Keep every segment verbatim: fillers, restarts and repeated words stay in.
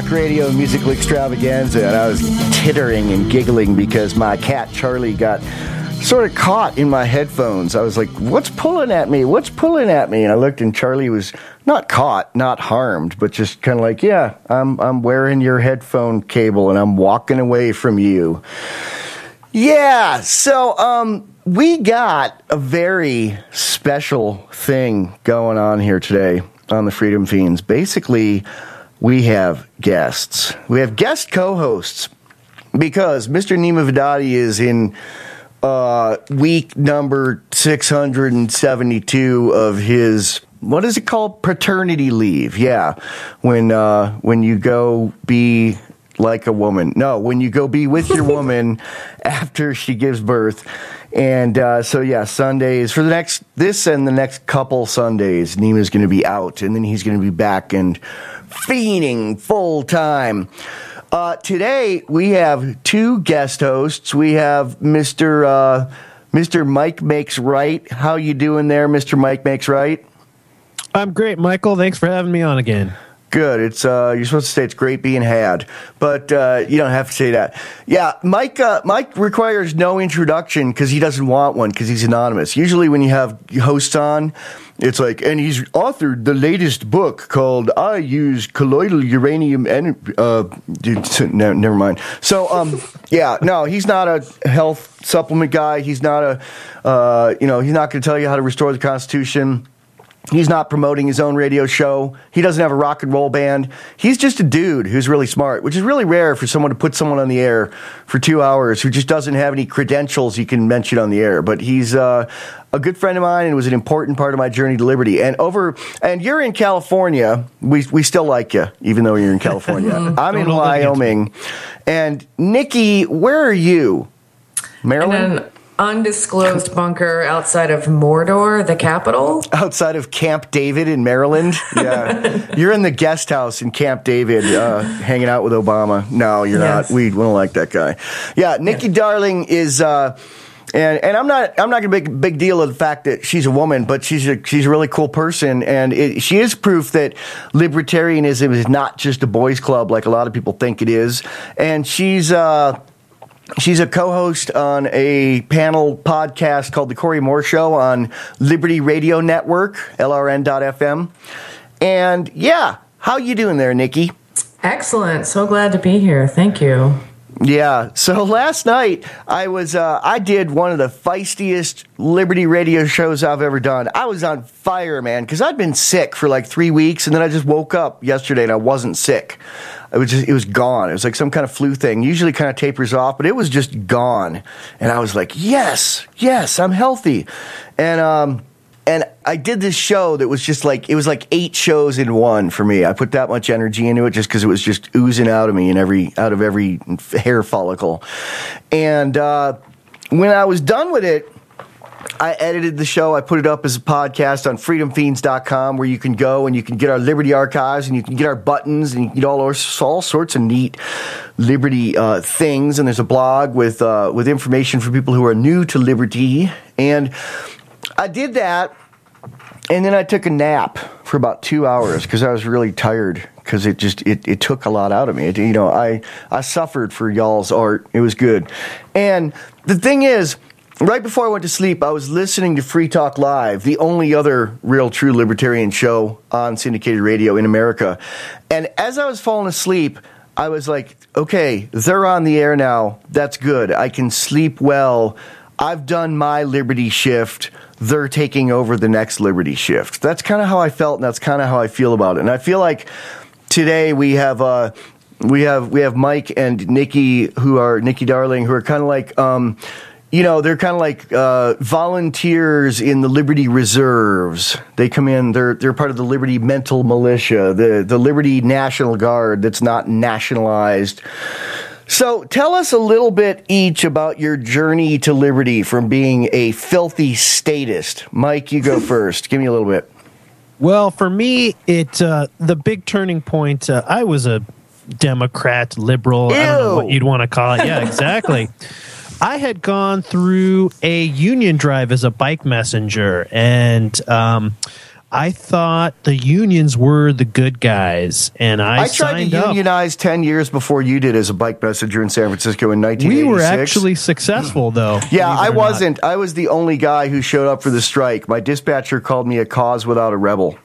Talk Radio Musical Extravaganza, and I was tittering and giggling because my cat Charlie got sort of caught in my headphones. I was like, what's pulling at me? What's pulling at me? And I looked, and Charlie was not caught, not harmed, but just kind of like, yeah, I'm I'm wearing your headphone cable, and I'm walking away from you. Yeah, so um, we got a very special thing going on here today on the Freedom Fiends. Basically, we have guests. We have guest co-hosts because Mister Nima Vedadi is in uh, week number six hundred seventy-two of his, what is it called? Paternity leave. Yeah, when uh, when you go be like a woman. No, when you go be with your woman after she gives birth. And uh, so, yeah, Sundays, for the next, this and the next couple Sundays, Nima's going to be out, and then he's going to be back and fiending full time. Uh, today, we have two guest hosts. We have Mister Uh, Mister Mike Makes Right. How you doing there, Mister Mike Makes Right? I'm great, Michael. Thanks for having me on again. Good. It's uh, you're supposed to say it's great being had, but uh, you don't have to say that. Yeah, Mike. Uh, Mike requires no introduction because he doesn't want one because he's anonymous. Usually, when you have hosts on, it's like, and he's authored the latest book called "I Use Colloidal Uranium." And uh, no, never mind. So, um, yeah, no, he's not a health supplement guy. He's not a, uh, you know, he's not going to tell you how to restore the Constitution. He's not promoting his own radio show. He doesn't have a rock and roll band. He's just a dude who's really smart, which is really rare for someone to put someone on the air for two hours who just doesn't have any credentials you can mention on the air. But he's uh, a good friend of mine and was an important part of my journey to liberty. And over, and you're in California. We we still like you, even though you're in California. I'm in Wyoming. And Nikki, where are you? Maryland? Undisclosed bunker outside of Mordor, the capital. Outside of Camp David in Maryland? Yeah. You're in the guest house in Camp David uh, hanging out with Obama. No, you're yes. not. We, we don't like that guy. Yeah, Nikki yes. Darling is... Uh, And and I'm not I'm not gonna make a big deal of the fact that she's a woman, but she's a she's a really cool person, and it, she is proof that libertarianism is not just a boys' club like a lot of people think it is. And she's uh, she's a co-host on a panel podcast called The Corey Moore Show on Liberty Radio Network, L R N dot F M. And yeah, how you doing there, Nikki? Excellent. So glad to be here. Thank you. Yeah. So last night I was uh, I did one of the feistiest Liberty radio shows I've ever done. I was on fire, man, because I'd been sick for like three weeks, and then I just woke up yesterday and I wasn't sick. It was just it was gone. It was like some kind of flu thing. Usually kind of tapers off, but it was just gone. And I was like, yes, yes, I'm healthy. And um. And I did this show that was just like, it was like eight shows in one for me. I put that much energy into it just because it was just oozing out of me and every, out of every hair follicle. And uh, when I was done with it, I edited the show. I put it up as a podcast on freedom fiends dot com where you can go and you can get our Liberty archives and you can get our buttons and you can get all, all sorts of neat Liberty uh, things. And there's a blog with uh, with information for people who are new to Liberty. And I did that, and then I took a nap for about two hours because I was really tired because it just it, it took a lot out of me. It, you know, I I suffered for y'all's art. It was good. And the thing is, right before I went to sleep, I was listening to Free Talk Live, the only other real true libertarian show on syndicated radio in America. And as I was falling asleep, I was like, okay, they're on the air now. That's good. I can sleep well. I've done my Liberty shift. They're taking over the next Liberty shift. That's kind of how I felt, and that's kind of how I feel about it. And I feel like today we have uh, we have we have Mike and Nikki, who are Nikki Darling, who are kind of like um, you know, they're kind of like uh, volunteers in the Liberty Reserves. They come in, they're they're part of the Liberty Mental Militia, the the Liberty National Guard that's not nationalized. So tell us a little bit each about your journey to liberty from being a filthy statist. Mike, you go first. Give me a little bit. Well, for me, it uh, the big turning point, uh, I was a Democrat, liberal, Ew. I don't know what you'd want to call it. Yeah, exactly. I had gone through a union drive as a bike messenger, and um, I thought the unions were the good guys, and I, I tried signed to up. unionize ten years before you did as a bike messenger in San Francisco in nineteen eighty-six. We were actually successful, though. Yeah, believe it I or wasn't. I was the only guy who showed up for the strike. My dispatcher called me a cause without a rebel.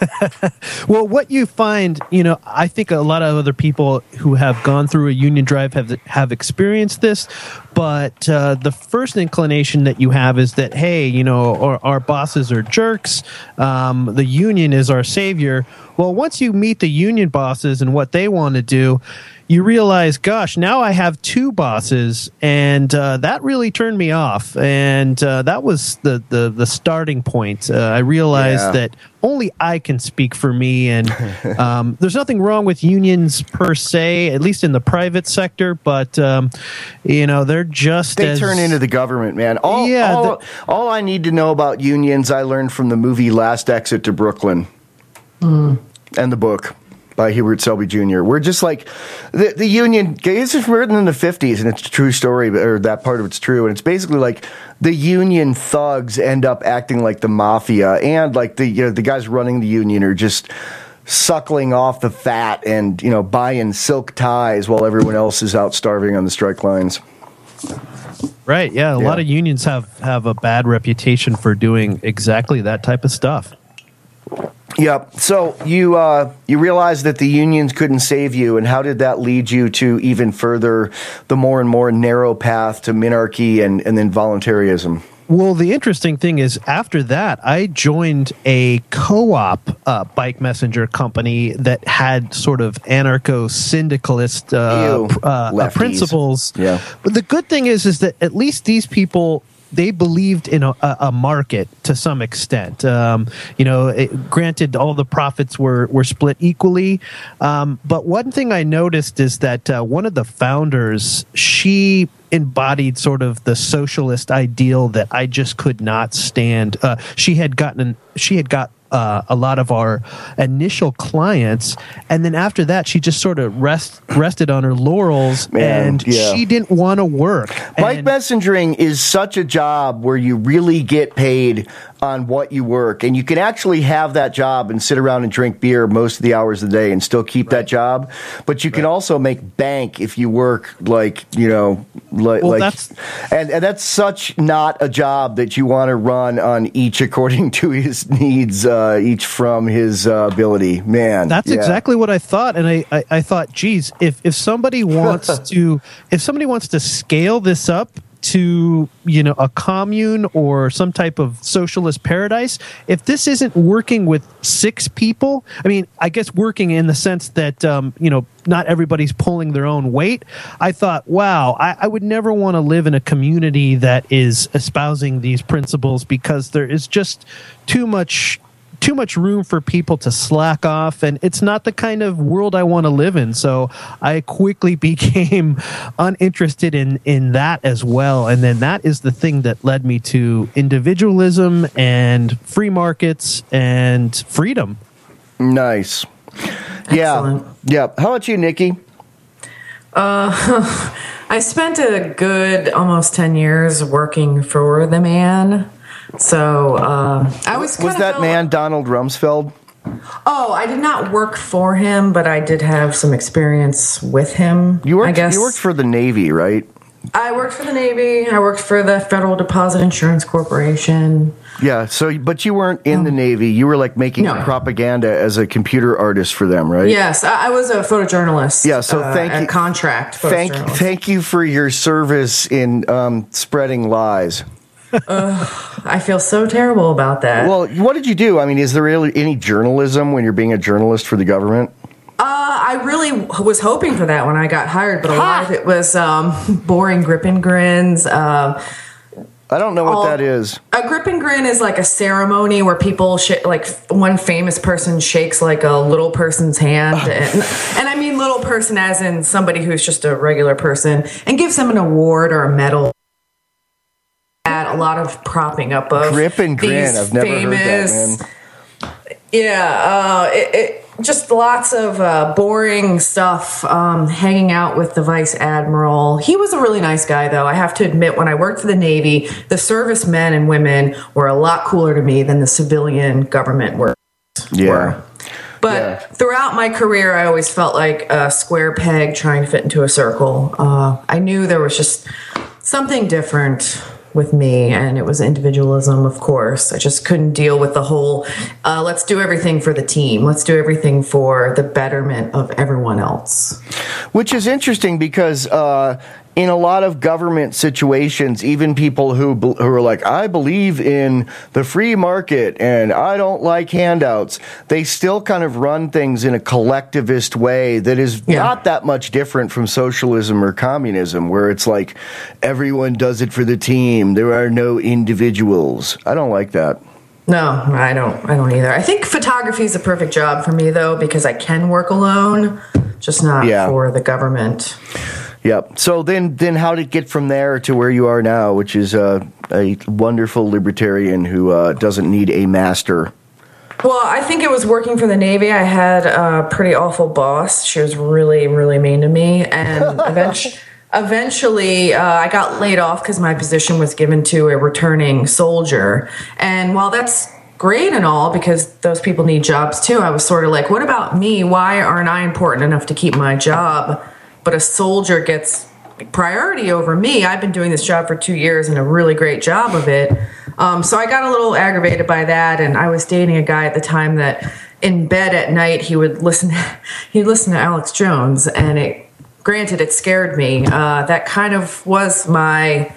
Well, what you find, you know, I think a lot of other people who have gone through a union drive have have experienced this, but uh, the first inclination that you have is that, hey, you know, our, our bosses are jerks. Um, the union is our savior. Well, once you meet the union bosses and what they want to do, you realize, gosh, now I have two bosses, and uh, that really turned me off. And uh, that was the, the, the starting point. Uh, I realized Yeah. that only I can speak for me, and um, there's nothing wrong with unions per se, at least in the private sector, but, um, you know, they're just They as... turn into the government, man. All, Yeah, all, the- all I need to know about unions, I learned from the movie Last Exit to Brooklyn and the book by Hubert Selby Junior We're just like the the union. This is written in the fifties, and it's a true story, or that part of it's true. And it's basically like the union thugs end up acting like the mafia, and like the you know, the guys running the union are just suckling off the fat and you know buying silk ties while everyone else is out starving on the strike lines. Right, yeah. A Yeah. lot of unions have, have a bad reputation for doing exactly that type of stuff. Yep. So you uh, you realized that the unions couldn't save you, and how did that lead you to even further the more and more narrow path to minarchy and, and then voluntarism? Well, the interesting thing is, after that, I joined a co-op uh, bike messenger company that had sort of anarcho-syndicalist uh, Ew, pr- uh, lefties. principles. Yeah. But the good thing is, is that at least these people, they believed in a, a market to some extent. Um, you know, it, granted, all the profits were, were split equally. Um, but one thing I noticed is that uh, one of the founders, she embodied sort of the socialist ideal that I just could not stand. Uh, she had gotten, she had got uh, a lot of our initial clients, and then after that, she just sort of rest rested on her laurels, Man, and yeah. she didn't want to work. Bike And- messengering is such a job where you really get paid on what you work, and you can actually have that job and sit around and drink beer most of the hours of the day and still keep that job. But you can also make bank if you work like you know, like, Well, like that's- and, and that's such not a job that you want to run on each according to his needs, uh, each from his uh, ability. Man, That's yeah. exactly what I thought, and I, I, I thought, geez, if if somebody wants to, if somebody wants to scale this up to, you know, a commune or some type of socialist paradise, if this isn't working with six people, I mean, I guess working in the sense that, um, you know, not everybody's pulling their own weight. I thought, wow, I, I would never want to live in a community that is espousing these principles, because there is just too much too much room for people to slack off, and it's not the kind of world I want to live in. So I quickly became uninterested in in that as well, and then that is the thing that led me to individualism and free markets and freedom. Nice. Excellent. Yeah. Yeah. How about you, Nikki? Uh, I spent a good almost ten years working for the man. So uh, I was Was kinda that felt- man Donald Rumsfeld? Oh, I did not work for him, but I did have some experience with him. You worked. I guess You worked for the Navy, right? I worked for the Navy. I worked for the Federal Deposit Insurance Corporation. Yeah. So, but you weren't in the Navy. You were like making No. propaganda as a computer artist for them, right? Yes, I, I was a photojournalist. Yeah, so uh, thank a you- contract Thank, photojournalist. thank you for your service in um, spreading lies. I feel so terrible about that. Well, what did you do? I mean, is there really any journalism when you're being a journalist for the government? Uh, I really was hoping for that when I got hired, but a lot of it was um, boring grip and grins. Um, I don't know what all- that is. a grip and grin is like a ceremony where people, sh- like one famous person shakes like a little person's hand. And, and I mean little person as in somebody who's just a regular person, and gives them an award or a medal. A lot of propping up of Grip and grin. these I've never famous, heard that, man. Yeah, uh, it, it, just lots of uh, boring stuff, um, hanging out with the vice admiral. He was a really nice guy, though. I have to admit, when I worked for the Navy, the servicemen and women were a lot cooler to me than the civilian government were. Yeah. Were. But yeah. Throughout my career, I always felt like a square peg trying to fit into a circle. Uh, I knew there was just something different with me, and it was individualism, of course. I just couldn't deal with the whole, uh, let's do everything for the team. Let's do everything for the betterment of everyone else. Which is interesting because uh, in a lot of government situations, even people who, who are like, I believe in the free market and I don't like handouts, they still kind of run things in a collectivist way that is yeah. not that much different from socialism or communism, where it's like everyone does it for the team. There are no individuals. I don't like that. No, I don't. I don't either. I think photography is a perfect job for me, though, because I can work alone, just not yeah. for the government. Yep. So then, then how did it get from there to where you are now, which is uh, a wonderful libertarian who uh, doesn't need a master? Well, I think it was working for the Navy. I had a pretty awful boss. She was really, really mean to me, and eventually. Eventually, uh, I got laid off because my position was given to a returning soldier. And while that's great and all, because those people need jobs too, I was sort of like, what about me? Why aren't I important enough to keep my job? But a soldier gets priority over me. I've been doing this job for two years and a really great job of it. Um, so I got a little aggravated by that. And I was dating a guy at the time that in bed at night, he would listen, he'd listen to Alex Jones, and it, granted, it scared me. Uh, that kind of was my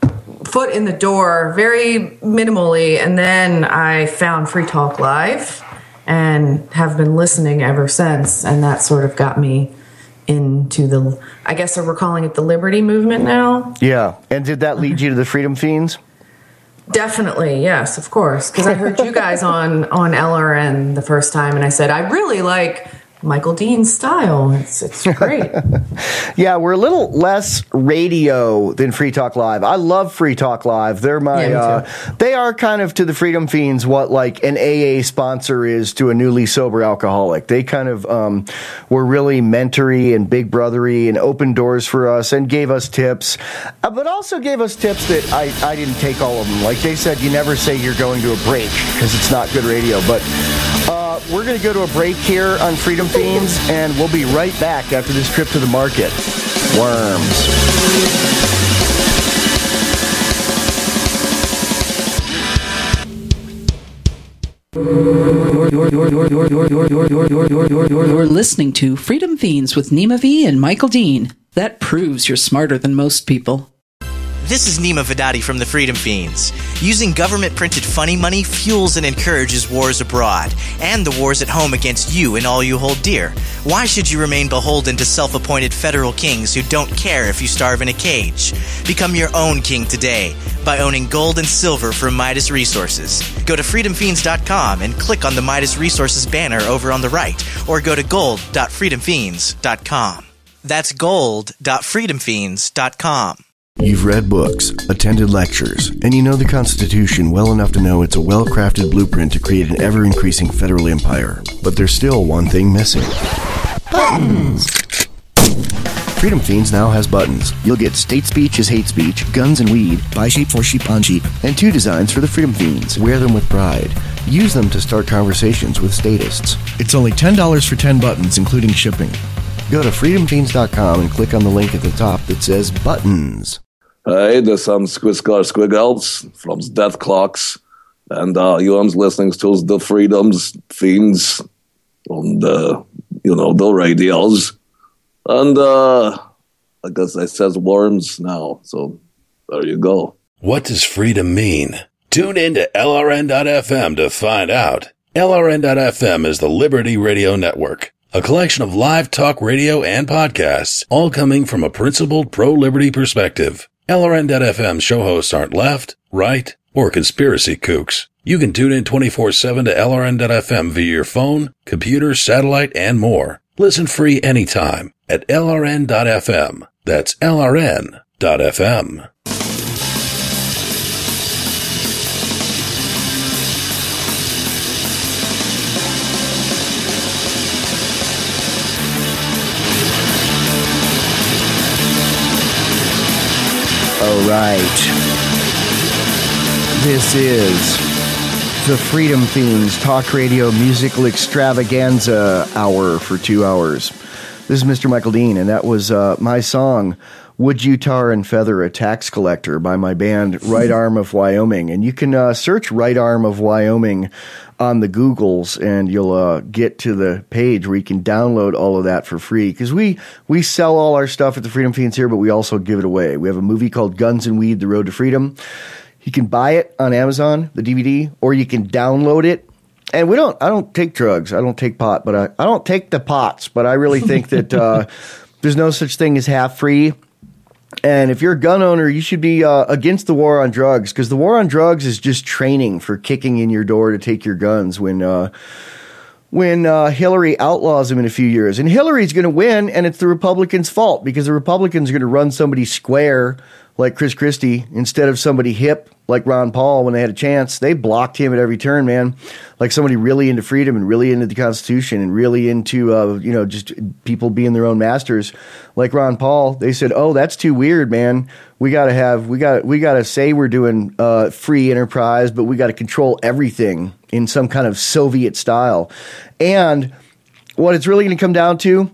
foot in the door, very minimally. And then I found Free Talk Live and have been listening ever since. And that sort of got me into the, I guess we're calling it the Liberty Movement now. Yeah. And did that lead you to the Freedom Fiends? Definitely, yes, of course. Because I heard you guys on, on L R N the first time, and I said, I really like Michael Dean's style. It's it's great. Yeah, we're a little less radio than Free Talk Live. I love Free Talk Live. They're my yeah, uh, they are kind of to the Freedom Fiends what like an A A sponsor is to a newly sober alcoholic. They kind of um, were really mentory and big brothery and opened doors for us and gave us tips, uh, but also gave us tips that I, I didn't take all of them. Like they said, you never say you're going to a break because it's not good radio. But uh, we're going to go to a break here on Freedom Fiends, and we'll be right back after this trip to the market. Worms. You're listening to Freedom Fiends with Nima V and Michael Dean. That proves you're smarter than most people. This is Nima Vedati from the Freedom Fiends. Using government-printed funny money fuels and encourages wars abroad, and the wars at home against you and all you hold dear. Why should you remain beholden to self-appointed federal kings who don't care if you starve in a cage? Become your own king today by owning gold and silver from Midas Resources. Go to freedom fiends dot com and click on the Midas Resources banner over on the right, or go to gold dot freedom fiends dot com. That's gold dot freedom fiends dot com. You've read books, attended lectures, and you know the Constitution well enough to know it's a well-crafted blueprint to create an ever-increasing federal empire. But there's still one thing missing. Buttons! Freedom Fiends now has buttons. You'll get state speech is hate speech, guns and weed, buy sheep for sheep on sheep, and two designs for the Freedom Fiends. Wear them with pride. Use them to start conversations with statists. It's only ten dollars for ten buttons, including shipping. Go to freedom fiends dot com and click on the link at the top that says Buttons. Hey, there's some Squiscar Squiggles from Death Clocks, and uh, you're listening to the Freedom's Fiends on the, you know, the radios. And uh, I guess it says Worms now, so there you go. What does freedom mean? Tune in to L R N dot F M to find out. L R N dot F M is the Liberty Radio Network, a collection of live talk radio and podcasts, all coming from a principled pro-liberty perspective. L R N dot F M show hosts aren't left, right, or conspiracy kooks. You can tune in twenty-four seven to L R N dot F M via your phone, computer, satellite, and more. Listen free anytime at L R N dot F M. That's L R N dot F M. All right. This is the Freedom Fiends Talk Radio Musical Extravaganza Hour for two hours. This is Mister Michael Dean, and that was uh, my song, Would You Tar and Feather a Tax Collector by my band Right Arm of Wyoming. And you can uh, search Right Arm of Wyoming on the Googles, and you'll uh, get to the page where you can download all of that for free. Because we, we sell all our stuff at the Freedom Fiends here, but we also give it away. We have a movie called Guns and Weed, The Road to Freedom. You can buy it on Amazon, the D V D, or you can download it. And we don't, I don't take drugs. I don't take pot, but I, I don't take the pots, but I really think that uh, there's no such thing as half free. And if you're a gun owner, you should be uh, against the war on drugs, because the war on drugs is just training for kicking in your door to take your guns when uh, when uh, Hillary outlaws them in a few years. And Hillary's going to win, and it's the Republicans' fault, because the Republicans are going to run somebody square like Chris Christie instead of somebody hip like Ron Paul when they had a chance. They blocked him at every turn, man. Like somebody really into freedom and really into the Constitution and really into, uh, you know, just people being their own masters. Like Ron Paul, they said, "Oh, that's too weird, man. We got to have, we got, we got to say we're doing uh, free enterprise, but we got to control everything in some kind of Soviet style." And what it's really going to come down to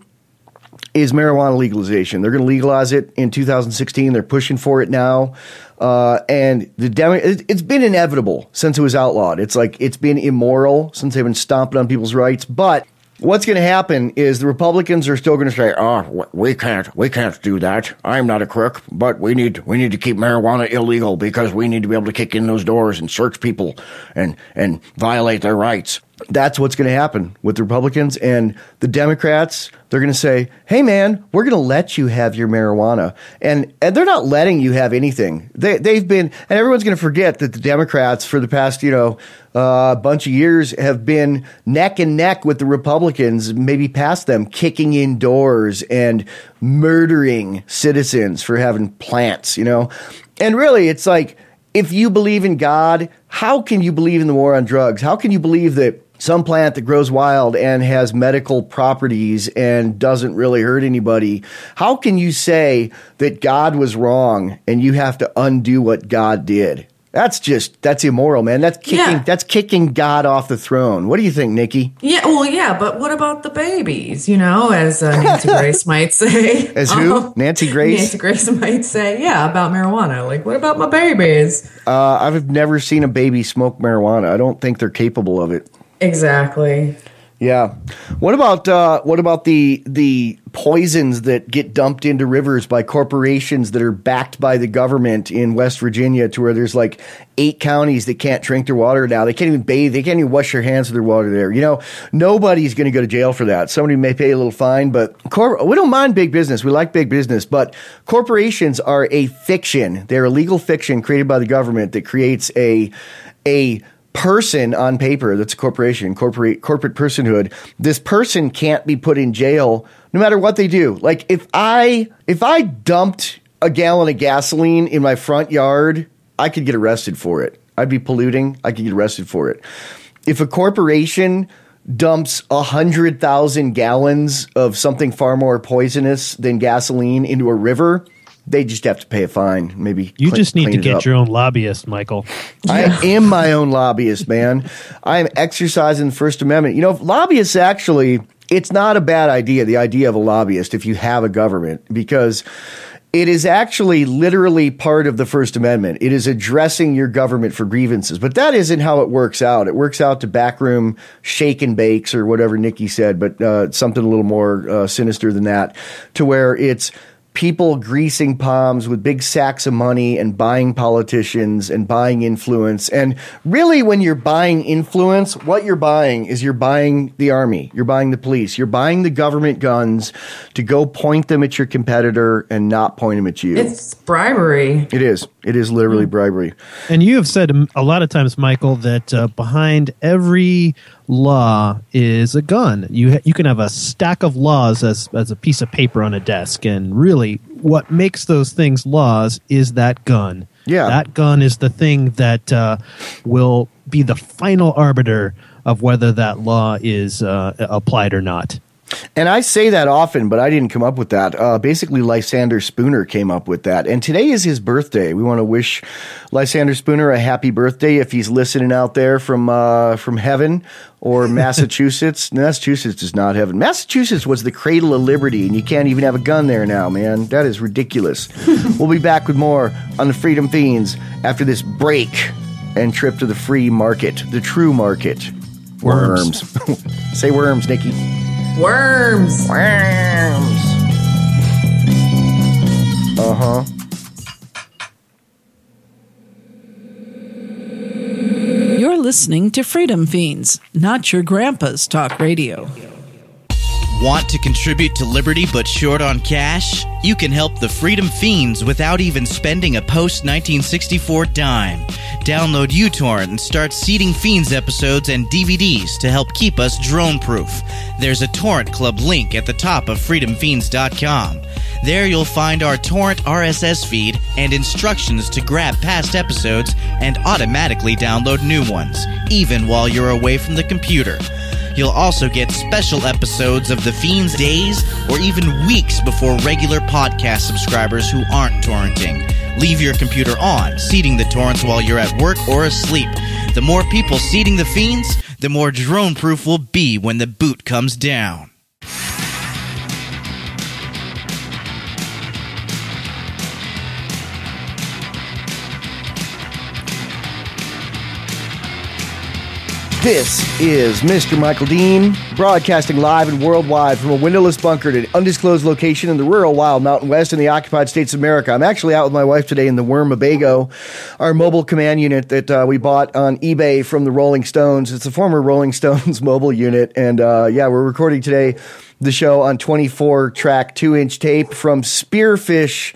is marijuana legalization. They're going to legalize it in two thousand sixteen. They're pushing for it now. Uh, and the Demo- it's been inevitable since it was outlawed. It's like it's been immoral since they've been stomping on people's rights. But what's going to happen is the Republicans are still going to say, "Oh, we can't, we can't do that. I'm not a crook, but we need, we need to keep marijuana illegal because we need to be able to kick in those doors and search people and and violate their rights." That's what's going to happen with the Republicans. And the Democrats, they're going to say, "Hey, man, we're going to let you have your marijuana." And and they're not letting you have anything. They, they've been, and everyone's going to forget that the Democrats for the past, you know, uh, bunch of years have been neck and neck with the Republicans, maybe past them, kicking in doors and murdering citizens for having plants, you know. And really, it's like, if you believe in God, how can you believe in the war on drugs? How can you believe that some plant that grows wild and has medical properties and doesn't really hurt anybody? How can you say that God was wrong and you have to undo what God did? That's just, that's immoral, man. That's kicking, Yeah. that's kicking God off the throne. What do you think, Nikki? Yeah, well, yeah, but what about the babies, you know, as uh, Nancy Grace might say? As who? Um, Nancy Grace? Nancy Grace might say, yeah, about marijuana. Like, what about my babies? Uh, I've never seen a baby smoke marijuana. I don't think they're capable of it. Exactly. Yeah. What about uh, what about the the poisons that get dumped into rivers by corporations that are backed by the government in West Virginia, to where there's like eight counties that can't drink their water now. They can't even bathe. They can't even wash their hands with their water there. You know, nobody's going to go to jail for that. Somebody may pay a little fine, but cor- we don't mind big business. We like big business, but corporations are a fiction. They're a legal fiction created by the government that creates a a person on paper that's a corporation, corporate corporate personhood. This person can't be put in jail no matter what they do. Like if I if I dumped a gallon of gasoline in my front yard, I could get arrested for it. I'd be polluting. I could get arrested for it. If a corporation dumps a hundred thousand gallons of something far more poisonous than gasoline into a river, they just have to pay a fine. Maybe You cl- just need to clean it get up. your own lobbyist, Michael. I am my own lobbyist, man. I am exercising the First Amendment. You know, lobbyists actually, it's not a bad idea, the idea of a lobbyist, if you have a government, because it is actually literally part of the First Amendment. It is addressing your government for grievances. But that isn't how it works out. It works out to backroom shake and bakes or whatever Nikki said, but uh, something a little more uh, sinister than that, to where it's people greasing palms with big sacks of money and buying politicians and buying influence. And really, when you're buying influence, what you're buying is you're buying the army, you're buying the police, you're buying the government guns to go point them at your competitor and not point them at you. It's bribery. It is. It is literally bribery. And you have said a lot of times, Michael, that uh, behind every law is a gun. You ha- you can have a stack of laws as as a piece of paper on a desk, and really, what makes those things laws is that gun. Yeah. That gun is the thing that uh, will be the final arbiter of whether that law is uh, applied or not. And I say that often, but I didn't come up with that. Uh, basically, Lysander Spooner came up with that. And today is his birthday. We want to wish Lysander Spooner a happy birthday if he's listening out there from uh, from heaven or Massachusetts. Massachusetts is not heaven. Massachusetts was the cradle of liberty, and you can't even have a gun there now, man. That is ridiculous. We'll be back with more on the Freedom Fiends after this break and trip to the free market, the true market. Worms. Worms. Say worms, Nikki. Worms. Worms. Uh-huh. You're listening to Freedom Fiends, not your grandpa's talk radio. Want to contribute to Liberty but short on cash? You can help the Freedom Fiends without even spending a post nineteen sixty-four dime. Download uTorrent and start seeding Fiends episodes and D V Ds to help keep us drone-proof. There's a Torrent Club link at the top of freedom fiends dot com. There you'll find our torrent R S S feed and instructions to grab past episodes and automatically download new ones, even while you're away from the computer. You'll also get special episodes of The Fiends days or even weeks before regular podcast subscribers who aren't torrenting. Leave your computer on, seeding the torrents while you're at work or asleep. The more people seeding The Fiends, the more drone-proof we'll be when the boot comes down. This is Mister Michael Dean, broadcasting live and worldwide from a windowless bunker at an undisclosed location in the rural wild Mountain West in the occupied states of America. I'm actually out with my wife today in the Wormabago, our mobile command unit that uh, we bought on eBay from the Rolling Stones. It's a former Rolling Stones mobile unit. And uh, yeah, we're recording today the show on twenty-four track two inch tape from Spearfish,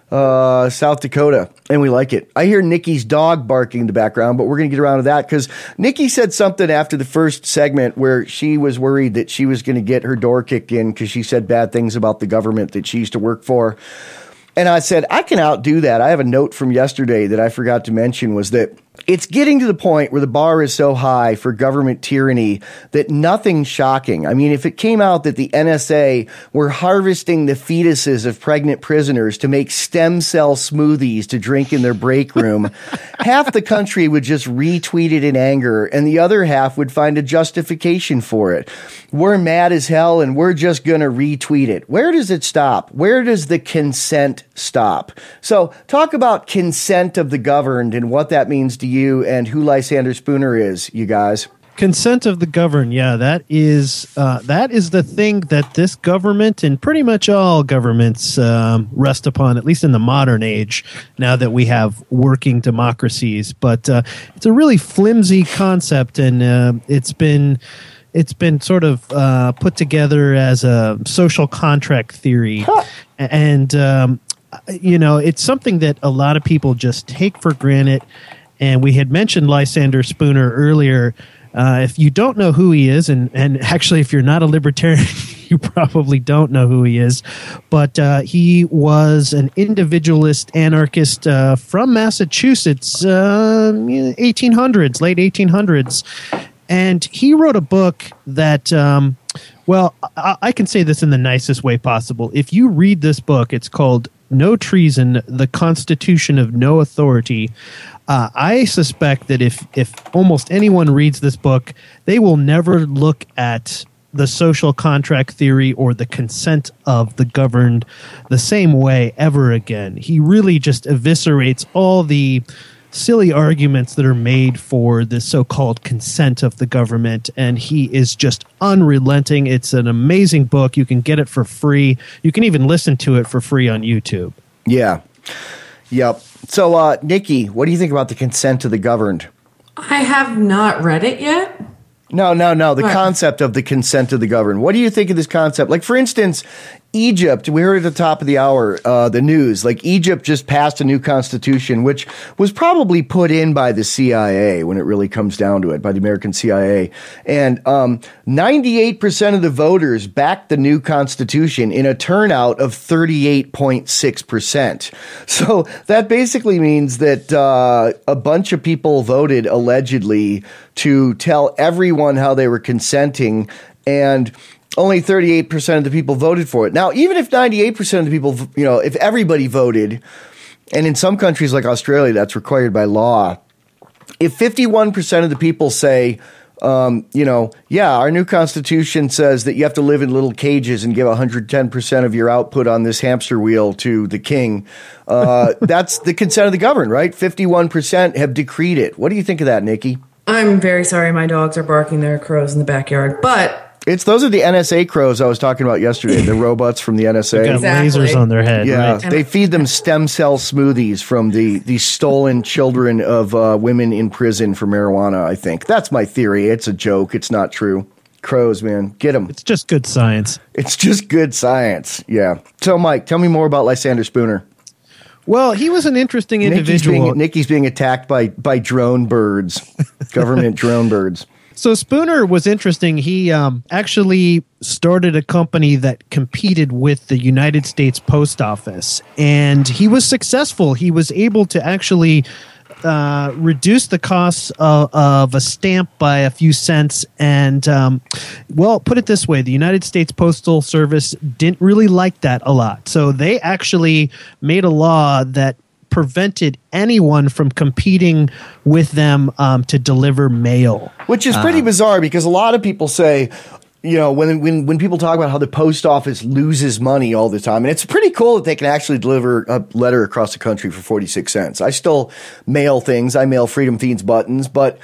Uh, South Dakota, and we like it. I hear Nikki's dog barking in the background, but we're going to get around to that because Nikki said something after the first segment where she was worried that she was going to get her door kicked in because she said bad things about the government that she used to work for. And I said, I can outdo that. I have a note from yesterday that I forgot to mention was that it's getting to the point where the bar is so high for government tyranny that nothing's shocking. I mean, if it came out that the N S A were harvesting the fetuses of pregnant prisoners to make stem cell smoothies to drink in their break room, half the country would just retweet it in anger, and the other half would find a justification for it. We're mad as hell, and we're just going to retweet it. Where does it stop? Where does the consent stop? So talk about consent of the governed and what that means to you and who Lysander Spooner is, you guys. Consent of the governed, yeah, that is uh, that is the thing that this government and pretty much all governments um, rest upon, at least in the modern age, now that we have working democracies. But uh, it's a really flimsy concept, and uh, it's been it's been sort of uh, put together as a social contract theory, huh. and um, you know, it's something that a lot of people just take for granted. And we had mentioned Lysander Spooner earlier. Uh, if you don't know who he is, and, and actually if you're not a libertarian, you probably don't know who he is, but uh, he was an individualist anarchist uh, from Massachusetts, uh, eighteen hundreds, late eighteen hundreds. And he wrote a book that, um, well, I, I can say this in the nicest way possible. If you read this book, it's called No Treason, The Constitution of No Authority. Uh, I suspect that if, if almost anyone reads this book, they will never look at the social contract theory or the consent of the governed the same way ever again. He really just eviscerates all the silly arguments that are made for this so-called consent of the government, and he is just unrelenting. It's an amazing book. You can get it for free. You can even listen to it for free on YouTube. Yeah. Yep. So, uh, Nikki, what do you think about the consent of the governed? I have not read it yet. No, no, no. The What? concept of the consent of the governed. What do you think of this concept? Like, for instance, Egypt, we heard at the top of the hour, uh, the news, like Egypt just passed a new constitution, which was probably put in by the C I A when it really comes down to it, by the American C I A. And um, ninety-eight percent of the voters backed the new constitution in a turnout of thirty-eight point six percent. So that basically means that uh, a bunch of people voted allegedly to tell everyone how they were consenting. And only thirty-eight percent of the people voted for it. Now, even if ninety-eight percent of the people, you know, if everybody voted, and in some countries like Australia, that's required by law, if fifty-one percent of the people say, um, you know, yeah, our new constitution says that you have to live in little cages and give one hundred ten percent of your output on this hamster wheel to the king, uh, that's the consent of the governed, right? fifty-one percent have decreed it. What do you think of that, Nikki? I'm very sorry my dogs are barking their crows in the backyard, but... It's those are the N S A crows I was talking about yesterday, the robots from the N S A. They got Exactly. lasers on their head. Yeah, Right? they feed them stem cell smoothies from the, the stolen children of uh, women in prison for marijuana, I think. That's my theory. It's a joke. It's not true. Crows, man. Get them. It's just good science. It's just good science. Yeah. So, Mike, tell me more about Lysander Spooner. Well, he was an interesting Nikki's individual. being, Nikki's being attacked by, by drone birds, government drone birds. So Spooner was interesting. He um, actually started a company that competed with the United States Post Office, and he was successful. He was able to actually uh, reduce the costs of, of a stamp by a few cents. And, um, well, put it this way, the United States Postal Service didn't really like that a lot. So they actually made a law that prevented anyone from competing with them um, to deliver mail. Which is pretty uh, bizarre because a lot of people say, you know, when, when when people talk about how the post office loses money all the time, and it's pretty cool that they can actually deliver a letter across the country for forty-six cents. I still mail things. I mail Freedom Fiends buttons, but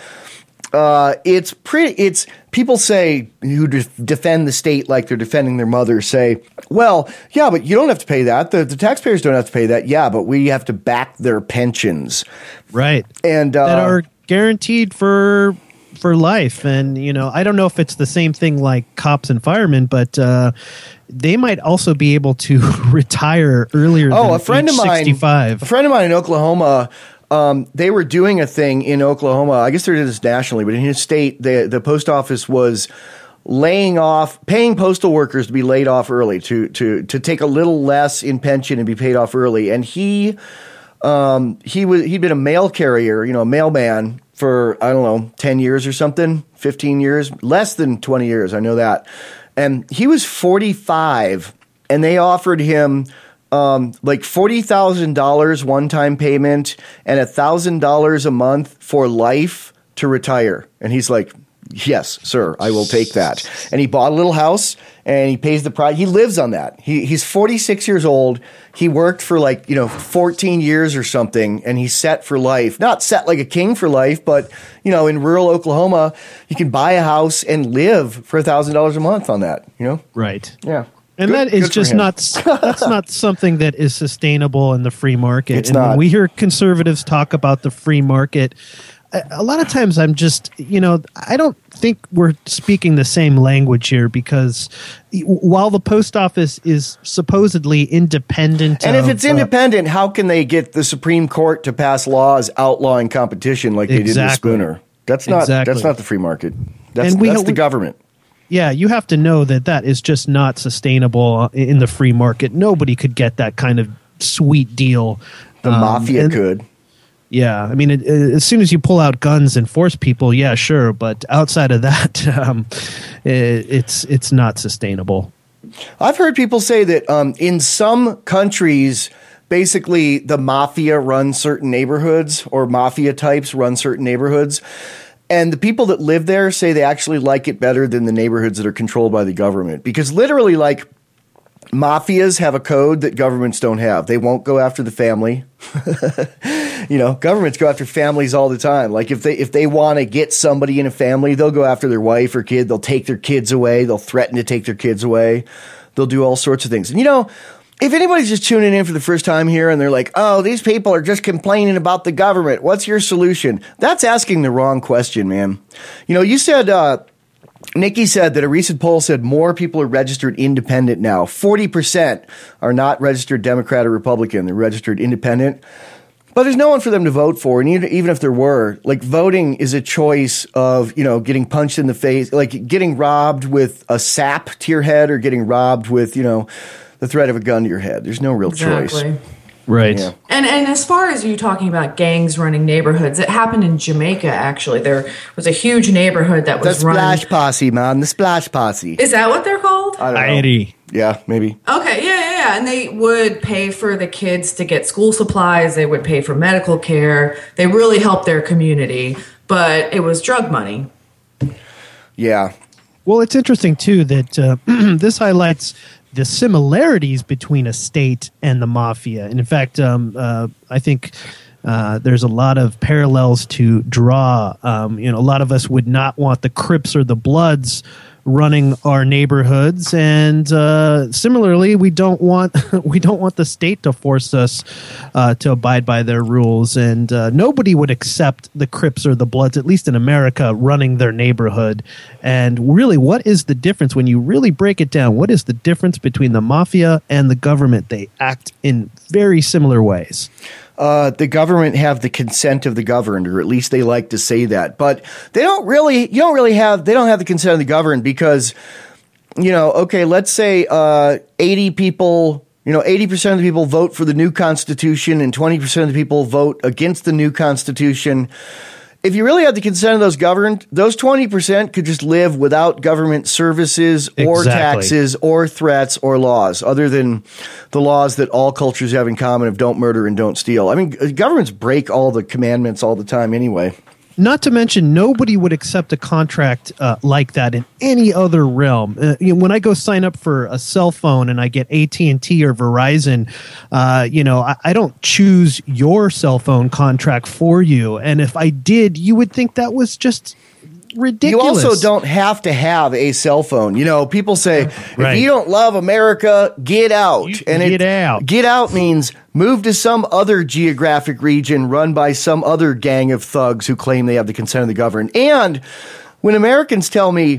uh, it's pretty, it's, people say, who de- defend the state like they're defending their mother, say, well, yeah, but you don't have to pay that. The, the taxpayers don't have to pay that. Yeah, but we have to back their pensions. Right. And uh, that are guaranteed for for life. And, you know, I don't know if it's the same thing like cops and firemen, but uh, they might also be able to retire earlier oh, than a friend age of mine, sixty-five. A friend of mine in Oklahoma, um, they were doing a thing in Oklahoma. I guess they're doing this nationally, but in his state, the, the post office was laying off, paying postal workers to be laid off early, to to to take a little less in pension and be paid off early. And he um, he was he'd been a mail carrier, you know, a mailman for, I don't know, ten years or something, fifteen years, less than twenty years. I know that. And he was forty-five, and they offered him um, like forty thousand dollars one-time payment and one thousand dollars a month for life to retire. And he's like, yes, sir, I will take that. And he bought a little house, and he pays the price. He lives on that. He, he's forty-six years old. He worked for like, you know, fourteen years or something, and he's set for life. Not set like a king for life, but, you know, in rural Oklahoma, you can buy a house and live for one thousand dollars a month on that, you know? Right. Yeah. And Good- that is good for just him. not that's not something that is sustainable in the free market. It's and not. when we hear conservatives talk about the free market, a, a lot of times I'm just, you know, I don't think we're speaking the same language here, because while the post office is supposedly independent, And if of, it's uh, independent, how can they get the Supreme Court to pass laws outlawing competition like they did with Exactly. Spooner? That's not Exactly. that's not the free market. That's, And we- that's the we- government. yeah, you have to know that that is just not sustainable in the free market. Nobody could get that kind of sweet deal. The Um, mafia and- could. Yeah, I mean, it, it, as soon as you pull out guns and force people, yeah, sure, but outside of that, um, it, it's it's not sustainable. I've heard people say that um, in some countries, basically the mafia runs certain neighborhoods, or mafia types run certain neighborhoods. And the people that live there say they actually like it better than the neighborhoods that are controlled by the government. Because literally, like, mafias have a code that governments don't have. They won't go after the family. You know, governments go after families all the time. Like, if they if they want to get somebody in a family, they'll go after their wife or kid. They'll take their kids away. They'll threaten to take their kids away. They'll do all sorts of things. And, you know, if anybody's just tuning in for the first time here and they're like, oh, these people are just complaining about the government, what's your solution? That's asking the wrong question, man. You know, you said, uh, Nikki said that a recent poll said more people are registered independent now. forty percent are not registered Democrat or Republican. They're registered independent. But there's no one for them to vote for. And even, even if there were, like, voting is a choice of, you know, getting punched in the face, like getting robbed with a sap to your head, or getting robbed with, you know, the threat of a gun to your head. There's no real Exactly. choice. Right. Yeah. And and as far as you talking about gangs running neighborhoods, it happened in Jamaica, actually. There was a huge neighborhood that The was run. Splash Posse, man. The Splash Posse. Is that what they're called? I don't know. Society. Yeah, maybe. Okay, yeah, yeah, yeah. And they would pay for the kids to get school supplies. They would pay for medical care. They really helped their community, but it was drug money. Yeah. Well, it's interesting, too, that uh, this highlights the similarities between a state and the mafia. And in fact, um, uh, I think uh, there's a lot of parallels to draw. Um, you know, a lot of us would not want the Crips or the Bloods running our neighborhoods, and uh, similarly, we don't want we don't want the state to force us uh, to abide by their rules. And uh, nobody would accept the Crips or the Bloods, at least in America, running their neighborhood. And really, what is the difference when you really break it down? What is the difference between the mafia and the government? They act in very similar ways. Uh, the government have the consent of the governed, or at least they like to say that. But they don't really, you don't really have, they don't have the consent of the governed because, you know, okay, let's say uh, eighty people, you know, eighty percent of the people vote for the new Constitution and twenty percent of the people vote against the new Constitution. If you really had the consent of those governed, those twenty percent could just live without government services or Exactly. taxes or threats or laws, other than the laws that all cultures have in common of don't murder and don't steal. I mean, governments break all the commandments all the time anyway. Not to mention, nobody would accept a contract uh, like that in any other realm. Uh, you know, when I go sign up for a cell phone and I get A T and T or Verizon, uh, you know, I, I don't choose your cell phone contract for you. And if I did, you would think that was just ridiculous. You also don't have to have a cell phone. You know, people say, Right. if you don't love America, get out. You and get it, out. Get out means move to some other geographic region run by some other gang of thugs who claim they have the consent of the governed. And when Americans tell me,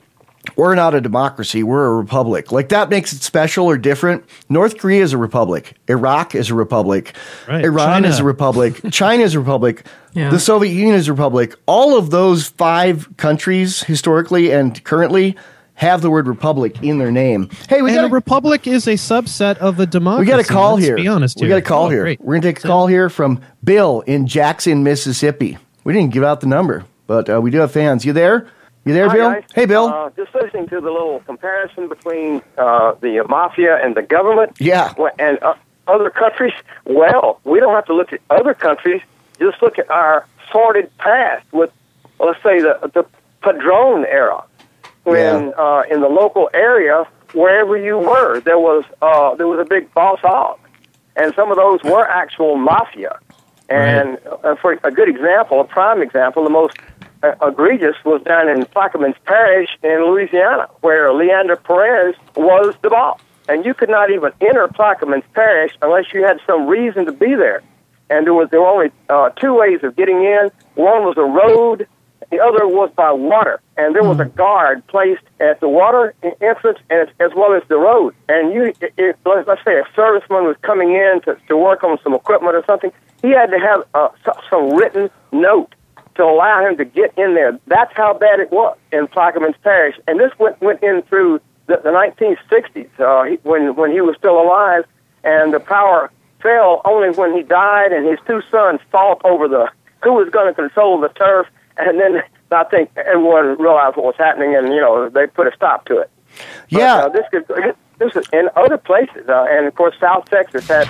we're not a democracy, we're a republic, like that makes it special or different. North Korea is a republic. Iraq is a republic. Right. Iran China. is a republic. China is a republic. Yeah. The Soviet Union is a republic. All of those five countries, historically and currently, have the word republic in their name. Hey, we and got a republic is a subset of a democracy. we got a call Let's here. Be honest we here. got a call Oh, here. great. We're gonna take a call here from Bill in Jackson, Mississippi. We didn't give out the number, but uh, we do have fans. You there? You there, Hi, Bill? guys. Hey, Bill. Uh, just listening to the little comparison between uh, the mafia and the government. Yeah. And uh, other countries. Well, we don't have to look at other countries. Just look at our sordid past with, let's say, the the Padron era, when Yeah. uh, in the local area, wherever you were, there was uh, there was a big boss hog, and some of those were actual mafia. And uh, for a good example, a prime example, the most uh, egregious was down in Plaquemines Parish in Louisiana, where Leander Perez was the boss. And you could not even enter Plaquemines Parish unless you had some reason to be there. And there was there were only uh, two ways of getting in. One was a road, the other was by water. And there was a guard placed at the water entrance as, as well as the road. And you, if, let's say a serviceman was coming in to, to work on some equipment or something, he had to have uh, some written note to allow him to get in there. That's how bad it was in Plaquemines Parish. And this went went in through the, the nineteen sixties uh, he, when when he was still alive, and the power fell only when he died, and his two sons fought over the who was going to control the turf. And then I think everyone realized what was happening, and you know they put a stop to it. Yeah. But, uh, this could this is in other places, uh, and of course South Texas had.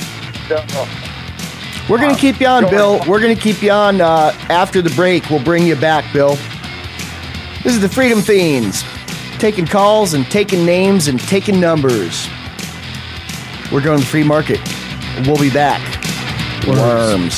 Uh, We're going to keep you on, Bill. We're going to keep you on uh, after the break. We'll bring you back, Bill. This is the Freedom Fiends, taking calls and taking names and taking numbers. We're going to the free market. We'll be back. Worms.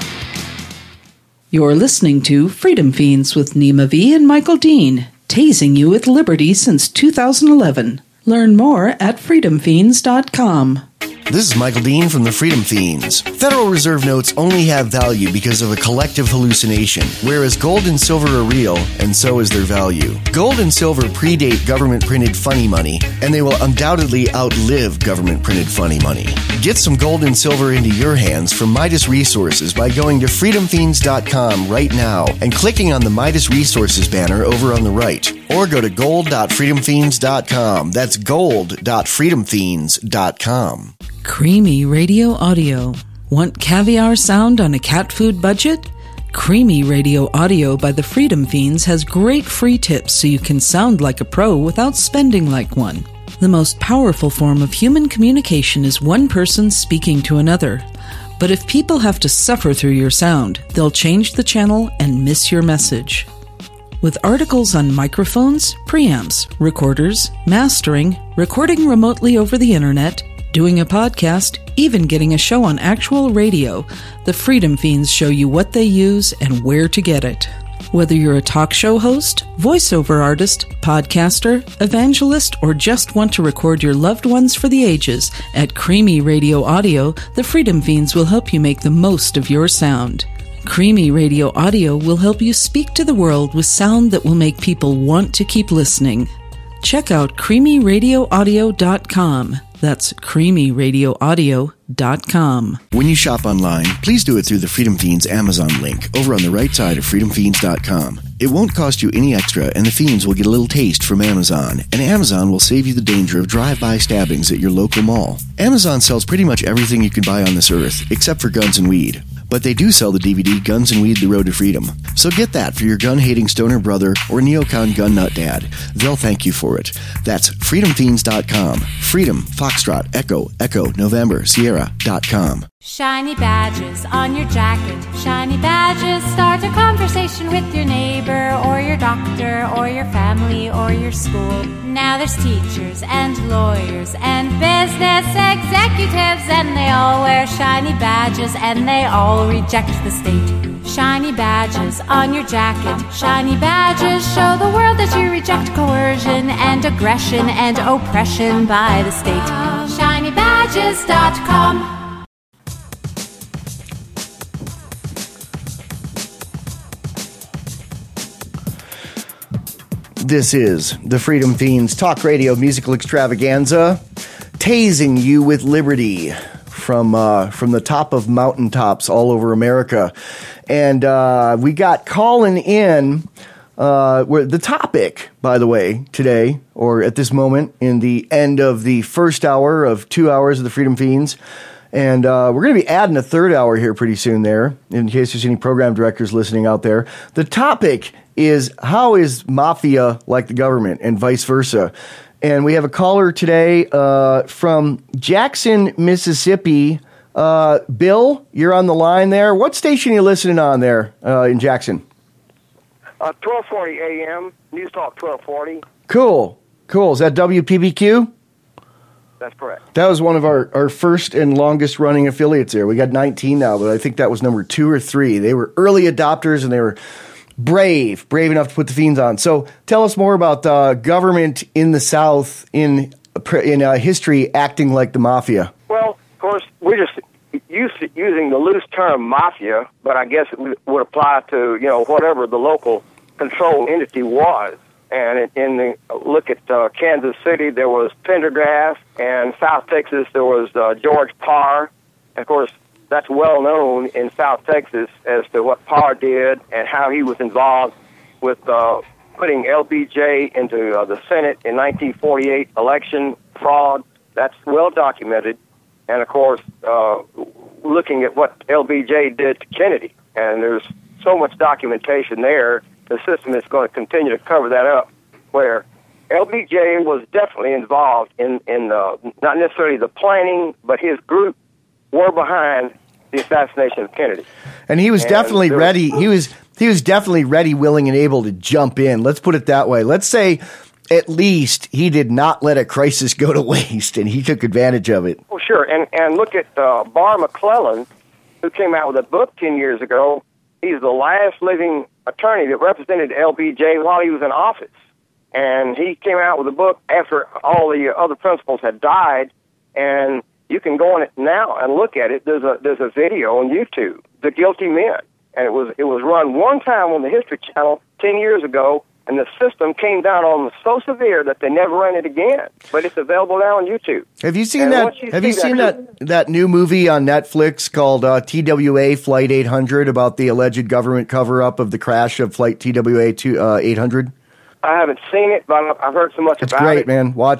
You're listening to Freedom Fiends with Nima V and Michael Dean, tasing you with liberty since two thousand eleven. Learn more at freedom fiends dot com. This is Michael Dean from the Freedom Fiends. Federal Reserve notes only have value because of a collective hallucination, whereas gold and silver are real, and so is their value. Gold and silver predate government-printed funny money, and they will undoubtedly outlive government-printed funny money. Get some gold and silver into your hands from Midas Resources by going to freedom fiends dot com right now and clicking on the Midas Resources banner over on the right. Or go to gold dot freedom fiends dot com. That's gold dot freedom fiends dot com. Creamy Radio Audio. Want caviar sound on a cat food budget? Creamy Radio Audio by the Freedom Fiends has great free tips so you can sound like a pro without spending like one. The most powerful form of human communication is one person speaking to another. But if people have to suffer through your sound, they'll change the channel and miss your message. With articles on microphones, preamps, recorders, mastering, recording remotely over the internet, doing a podcast, even getting a show on actual radio, the Freedom Fiends show you what they use and where to get it. Whether you're a talk show host, voiceover artist, podcaster, evangelist, or just want to record your loved ones for the ages, at Creamy Radio Audio, the Freedom Fiends will help you make the most of your sound. Creamy Radio Audio will help you speak to the world with sound that will make people want to keep listening. Check out creamy radio audio dot com. That's creamy radio audio dot com. When you shop online, please do it through the Freedom Fiends Amazon link over on the right side of freedom fiends dot com. It won't cost you any extra, and the Fiends will get a little taste from Amazon, and Amazon will save you the danger of drive-by stabbings at your local mall. Amazon sells pretty much everything you can buy on this earth, except for guns and weed. But they do sell the D V D Guns and Weed: The Road to Freedom. So get that for your gun-hating stoner brother or neocon gun nut dad. They'll thank you for it. That's freedom fiends dot com. Freedom, Foxtrot, Echo, Echo, November, Sierra dot com. Shiny badges on your jacket. Shiny badges start a conversation with your neighbor or your doctor or your family or your school. Now there's teachers and lawyers and business executives, and they all wear shiny badges and they all reject the state. Shiny badges on your jacket. Shiny badges show the world that you reject coercion and aggression and oppression by the state. shiny badges dot com. This is the Freedom Fiends Talk Radio Musical Extravaganza, tasing you with liberty from uh, from the top of mountaintops all over America. And uh, we got calling in uh, where the topic, by the way, today, or at this moment, in the end of the first hour of two hours of the Freedom Fiends. And uh, we're going to be adding a third hour here pretty soon there, in case there's any program directors listening out there. The topic is, how is mafia like the government, and vice versa? And we have a caller today uh, from Jackson, Mississippi. Uh, Bill, you're on the line there. What station are you listening on there uh, in Jackson? Uh, twelve forty A M, News Talk twelve forty. Cool, cool. Is that W P B Q? That's correct. That was one of our, our first and longest running affiliates there. We got nineteen now, but I think that was number two or three. They were early adopters, and they were brave, brave enough to put the Fiends on. So tell us more about uh, government in the South in in uh, history acting like the mafia. Well, of course, we're just used to using the loose term mafia, but I guess it would apply to, you know, whatever the local control entity was. And in the look at uh, Kansas City, there was Pendergrass, and South Texas, there was uh, George Parr. And of course, that's well known in South Texas as to what Parr did and how he was involved with uh, putting L B J into uh, the Senate in nineteen forty-eight election fraud. That's well documented. And of course, uh, looking at what L B J did to Kennedy, and there's so much documentation there. The system is going to continue to cover that up, where L B J was definitely involved in, in uh, not necessarily the planning, but his group were behind the assassination of Kennedy. And he was and definitely was, ready. He was he was definitely ready, willing, and able to jump in. Let's put it that way. Let's say at least he did not let a crisis go to waste, and he took advantage of it. Oh, sure. And, and look at uh, Barr McClellan, who came out with a book ten years ago. He's the last living attorney that represented L B J while he was in office. And he came out with a book after all the other principals had died, and you can go on it now and look at it. There's a there's a video on YouTube, The Guilty Men. And it was it was run one time on the History Channel ten years ago, and the system came down on them so severe that they never ran it again. But it's available now on YouTube. Have you seen and that? You have see you seen that, that that new movie on Netflix called uh, T W A Flight eight hundred about the alleged government cover up of the crash of Flight T W A eight hundred? I haven't seen it, but I've heard so much it's about great, it. It's great, man. Watch it.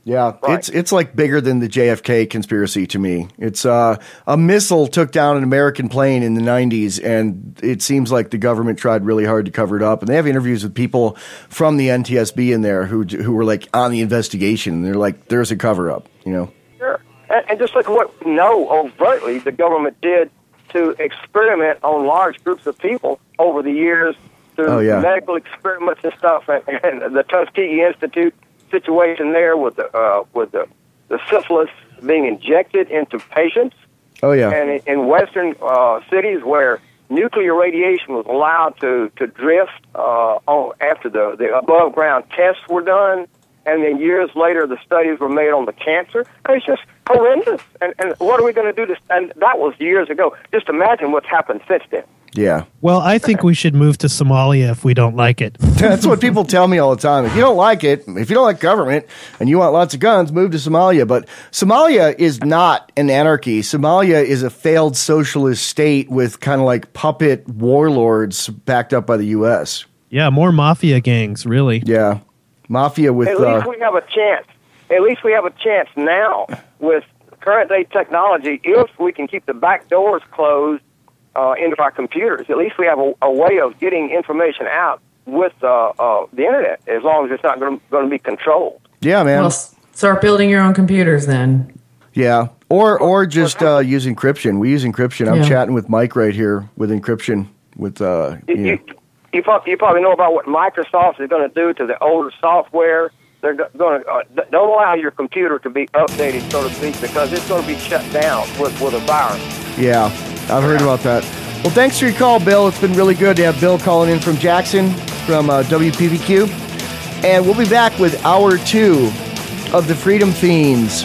Yeah, Right. it's it's like bigger than the J F K conspiracy to me. It's uh, a missile took down an American plane in the nineties, and it seems like the government tried really hard to cover it up. And they have interviews with people from the N T S B in there who who were like on the investigation. And they're like, "There's a cover up," you know. Sure. And, and just look at what we know overtly the government did to experiment on large groups of people over the years through Oh, yeah. medical experiments and stuff, and, and the Tuskegee Institute situation there with the uh, with the, the syphilis being injected into patients, Oh yeah. and in, in Western uh, cities where nuclear radiation was allowed to to drift uh, on after the the above ground tests were done, and then years later the studies were made on the cancer. And it's just horrendous. And and what are we going to do? To, and that was years ago. Just imagine what's happened since then. Yeah. Well, I think we should move to Somalia if we don't like it. That's what people tell me all the time. If you don't like it, if you don't like government and you want lots of guns, move to Somalia. But Somalia is not an anarchy. Somalia is a failed socialist state with kind of like puppet warlords backed up by the U S. Yeah, more mafia gangs, really. Yeah. Mafia with... At least uh, we have a chance. At least we have a chance now with current day technology. If we can keep the back doors closed uh, into our computers, at least we have a, a way of getting information out with uh, uh, the internet, as long as it's not going to be controlled. yeah, man. Well, s- start building your own computers then. Yeah, or or just uh, use encryption. We use encryption. I'm Yeah. chatting with Mike right here with encryption. With uh, You, you know. you, you, prob- you probably know about what Microsoft is going to do to the older software. They're going to uh, th- don't allow your computer to be updated, so to speak, because it's going to be shut down with, with a virus. Yeah, I've heard about that. Well, thanks for your call, Bill. It's been really good to have Bill calling in from Jackson from uh, W P V Q. And we'll be back with hour two of the Freedom Fiends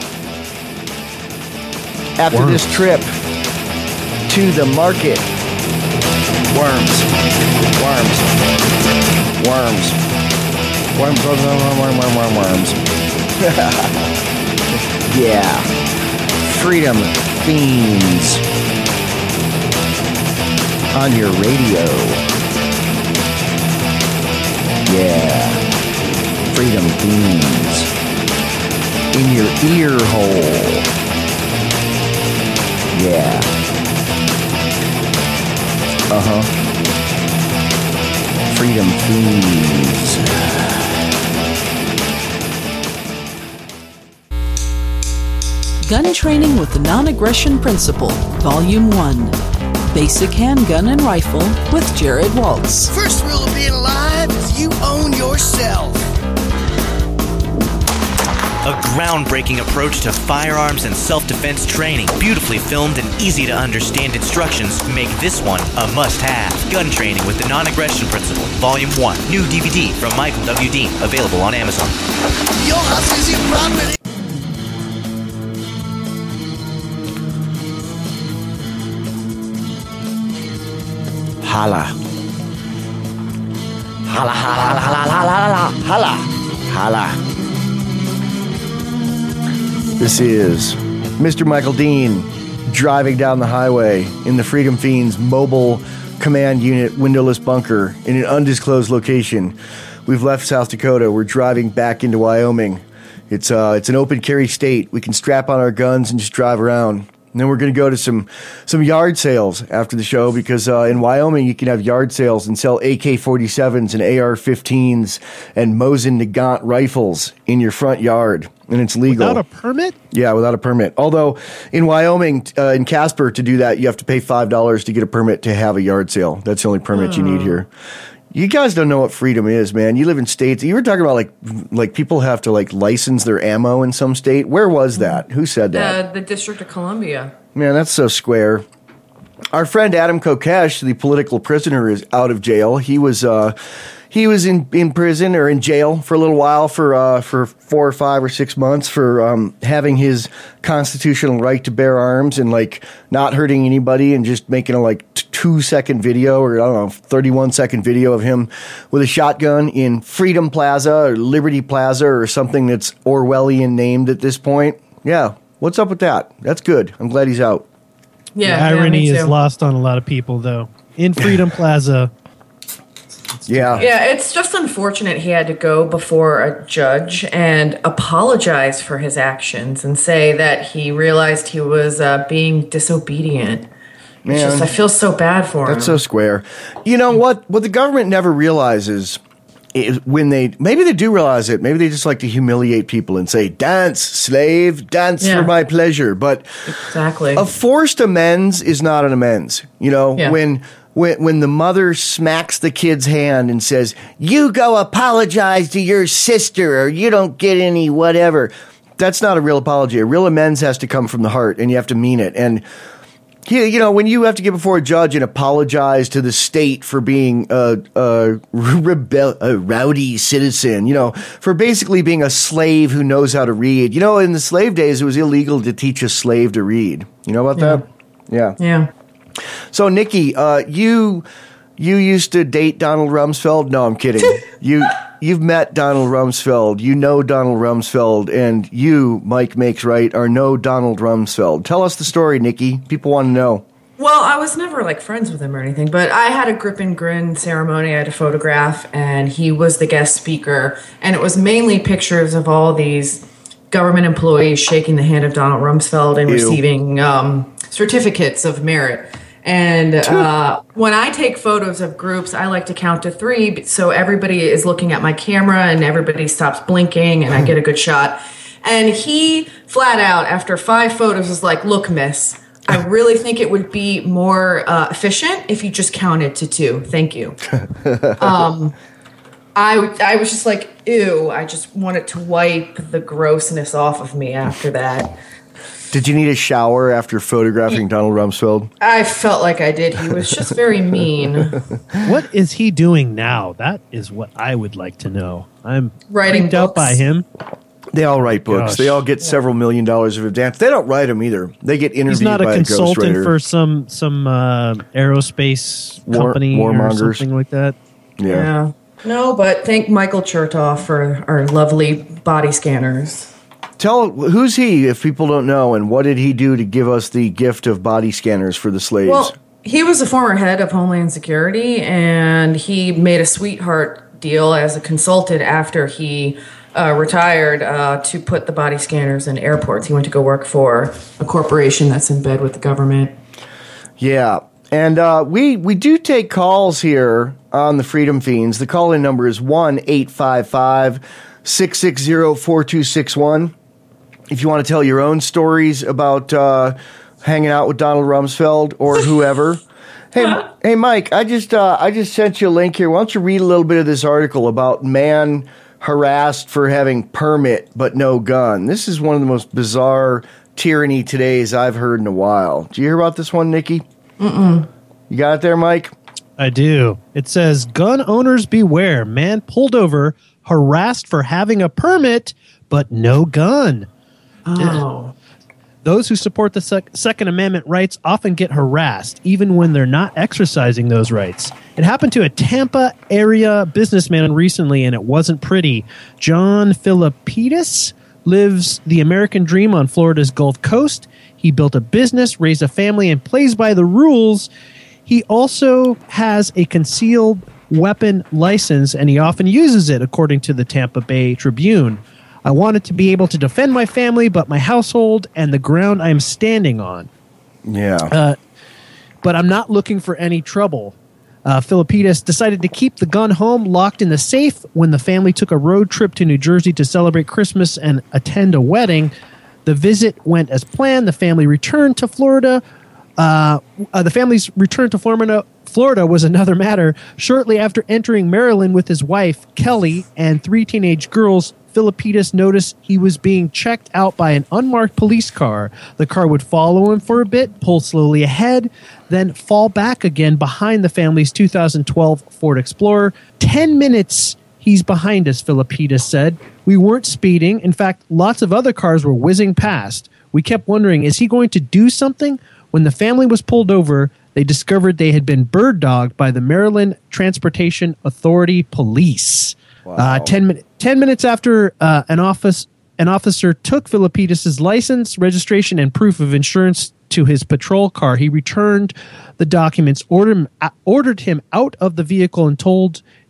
after Worms. this trip to the market. Worms. Worms. Worms. Worms. Worms. Worms. Worms. Worms. Worms. Yeah. Freedom Fiends on your radio. Yeah. Freedom Fiends in your ear hole. Yeah. Uh-huh. Freedom Fiends. Gun Training with the Non-Aggression Principle, Volume one. Basic Handgun and Rifle with Jared Waltz. First rule of being alive is you own yourself. A groundbreaking approach to firearms and self-defense training. Beautifully filmed and easy to understand instructions make this one a must-have. Gun Training with the Non-Aggression Principle, Volume one. New D V D from Michael W. Dean, available on Amazon. Your house is your property. Holla. Holla, holla, holla, holla, holla, holla, holla. This is Mister Michael Dean driving down the highway in the Freedom Fiends mobile command unit windowless bunker in an undisclosed location. We've left South Dakota. We're driving back into Wyoming. It's uh, it's an open carry state. We can strap on our guns and just drive around. And then we're going to go to some some yard sales after the show because uh, in Wyoming you can have yard sales and sell A K forty-sevens and A R fifteens and Mosin Nagant rifles in your front yard, and it's legal. Without a permit? Yeah, without a permit. Although in Wyoming, uh, in Casper, to do that, you have to pay five dollars to get a permit to have a yard sale. That's the only permit you need here. You guys don't know what freedom is, man. You live in states. You were talking about like like people have to like license their ammo in some state. Where was that? Who said that? Uh, the District of Columbia. Man, that's so square. Our friend Adam Kokesh, the political prisoner, is out of jail. He was uh, he was in, in prison or in jail for a little while for uh, for four or five or six months for um, having his constitutional right to bear arms and like not hurting anybody and just making a like t- two second video or I don't know thirty-one second video of him with a shotgun in Freedom Plaza or Liberty Plaza or something that's Orwellian named at this point. Yeah, what's up with that? That's good. I'm glad he's out. Yeah, the yeah, irony me is too. lost on a lot of people, though. In Freedom Plaza, it's Yeah. Yeah, it's just unfortunate he had to go before a judge and apologize for his actions and say that he realized he was uh, being disobedient. Man, it's just, I feel so bad for him. That's so square. You know what? What the government never realizes is when they, maybe they do realize it, maybe they just like to humiliate people and say, dance, slave, dance Yeah. for my pleasure. But exactly. a forced amends is not an amends. You know, Yeah. when, when, when the mother smacks the kid's hand and says, you go apologize to your sister or you don't get any whatever. That's not a real apology. A real amends has to come from the heart and you have to mean it. And He, you know, when you have to get before a judge and apologize to the state for being a, a, rebel, a rowdy citizen, you know, for basically being a slave who knows how to read. You know, in the slave days, it was illegal to teach a slave to read. You know about Yeah. that? Yeah. Yeah. So, Nikki, uh, you you used to date Donald Rumsfeld? No, I'm kidding. you you've met Donald Rumsfeld. You know Donald Rumsfeld, and you, Mike Makes Right, are no Donald Rumsfeld. Tell us the story, Nikki. People want to know. Well, I was never like friends with him or anything, but I had a grip and grin ceremony I had to photograph, and he was the guest speaker, and it was mainly pictures of all these government employees shaking the hand of Donald Rumsfeld and Ew. receiving um, certificates of merit. And uh, when I take photos of groups, I like to count to three, so everybody is looking at my camera and everybody stops blinking, and I get a good shot. And he flat out, after five photos, was like, "Look, miss, I really think it would be more uh, efficient if you just counted to two. Thank you." um, I I was just like, "Ew!" I just wanted to wipe the grossness off of me after that. Did you need a shower after photographing Donald Rumsfeld? I felt like I did. He was just very mean. What is he doing now? That is what I would like to know. I'm Writing freaked out by books. him. They all write books. Gosh. They all get several million dollars of advance. They don't write them either. They get interviewed He's not a by a consultant ghostwriter. for some some uh, aerospace War- company or warmongers. something like that. Yeah. Yeah. No, but thank Michael Chertoff for our lovely body scanners. Tell who's he if people don't know, and what did he do to give us the gift of body scanners for the slaves? Well, he was a former head of Homeland Security, and he made a sweetheart deal as a consultant after he uh, retired uh, to put the body scanners in airports. He went to go work for a corporation that's in bed with the government. Yeah. And uh, we, we do take calls here on the Freedom Fiends. The call-in number is one eight five five, six six zero, four two six one. If you want to tell your own stories about uh, hanging out with Donald Rumsfeld or whoever. Hey, hey, Mike, I just uh, I just sent you a link here. Why don't you read a little bit of this article about man harassed for having permit but no gun? This is one of the most bizarre tyranny todays I've heard in a while. Do you hear about this one, Nikki? Mm-mm. You got it there, Mike? I do. It says, gun owners beware. Man pulled over, harassed for having a permit, but no gun. Oh. Those who support the sec- Second Amendment rights often get harassed, even when they're not exercising those rights. It happened to a Tampa area businessman recently, and it wasn't pretty. John Philippidis lives the American dream on Florida's Gulf Coast. He built a business, raised a family, and plays by the rules. He also has a concealed weapon license, and he often uses it, according to the Tampa Bay Tribune. I wanted to be able to defend my family, but my household and the ground I am standing on. Yeah. Uh, but I'm not looking for any trouble. Uh, Philippidis decided to keep the gun home, locked in the safe, when the family took a road trip to New Jersey to celebrate Christmas and attend a wedding. The visit went as planned. The family returned to Florida. Uh, uh, the family's return to Florida, Florida was another matter. Shortly after entering Maryland with his wife, Kelly, and three teenage girls, Philippidis noticed he was being checked out by an unmarked police car. The car would follow him for a bit, pull slowly ahead, then fall back again behind the family's two thousand twelve Ford Explorer. Ten minutes he's behind us, Philippidis said. We weren't speeding. In fact, lots of other cars were whizzing past. We kept wondering, is he going to do something? When the family was pulled over, they discovered they had been bird dogged by the Maryland Transportation Authority Police. Wow. Uh, ten, min- ten minutes after uh, an office an officer took Philippidis' license, registration, and proof of insurance to his patrol car, he returned the documents, ordered him, uh, ordered him out of the vehicle, and told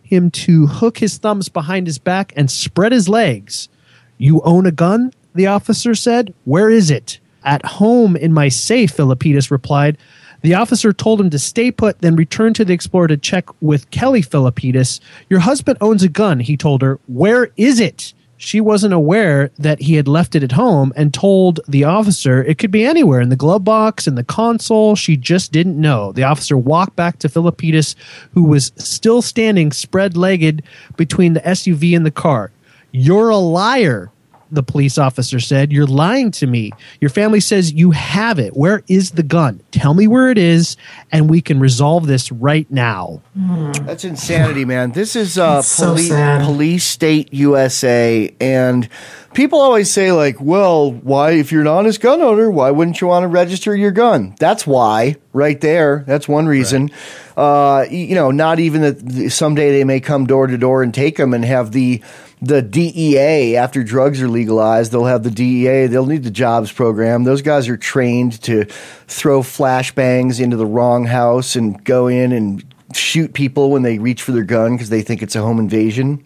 him to hook his thumbs behind his back and spread his legs. You own a gun? The officer said. Where is it? At home in my safe, Philippidis replied. The officer told him to stay put, then return to the Explorer to check with Kelly Philippidis. Your husband owns a gun, he told her. Where is it? She wasn't aware that he had left it at home and told the officer it could be anywhere, in the glove box, in the console. She just didn't know. The officer walked back to Philippidis, who was still standing spread-legged between the S U V and the car. You're a liar, the police officer said. You're lying to me. Your family says you have it. Where is the gun? Tell me where it is, and we can resolve this right now. That's insanity, man. This is uh, so police, sad. police state U S A, and people always say, like, well, why, if you're an honest gun owner, why wouldn't you want to register your gun? That's why, right there. That's one reason. Right. Uh, you know, not even that someday they may come door to door and take them and have the the D E A, after drugs are legalized, they'll have the D E A. They'll need the jobs program. Those guys are trained to throw flashbangs into the wrong house and go in and shoot people when they reach for their gun because they think it's a home invasion.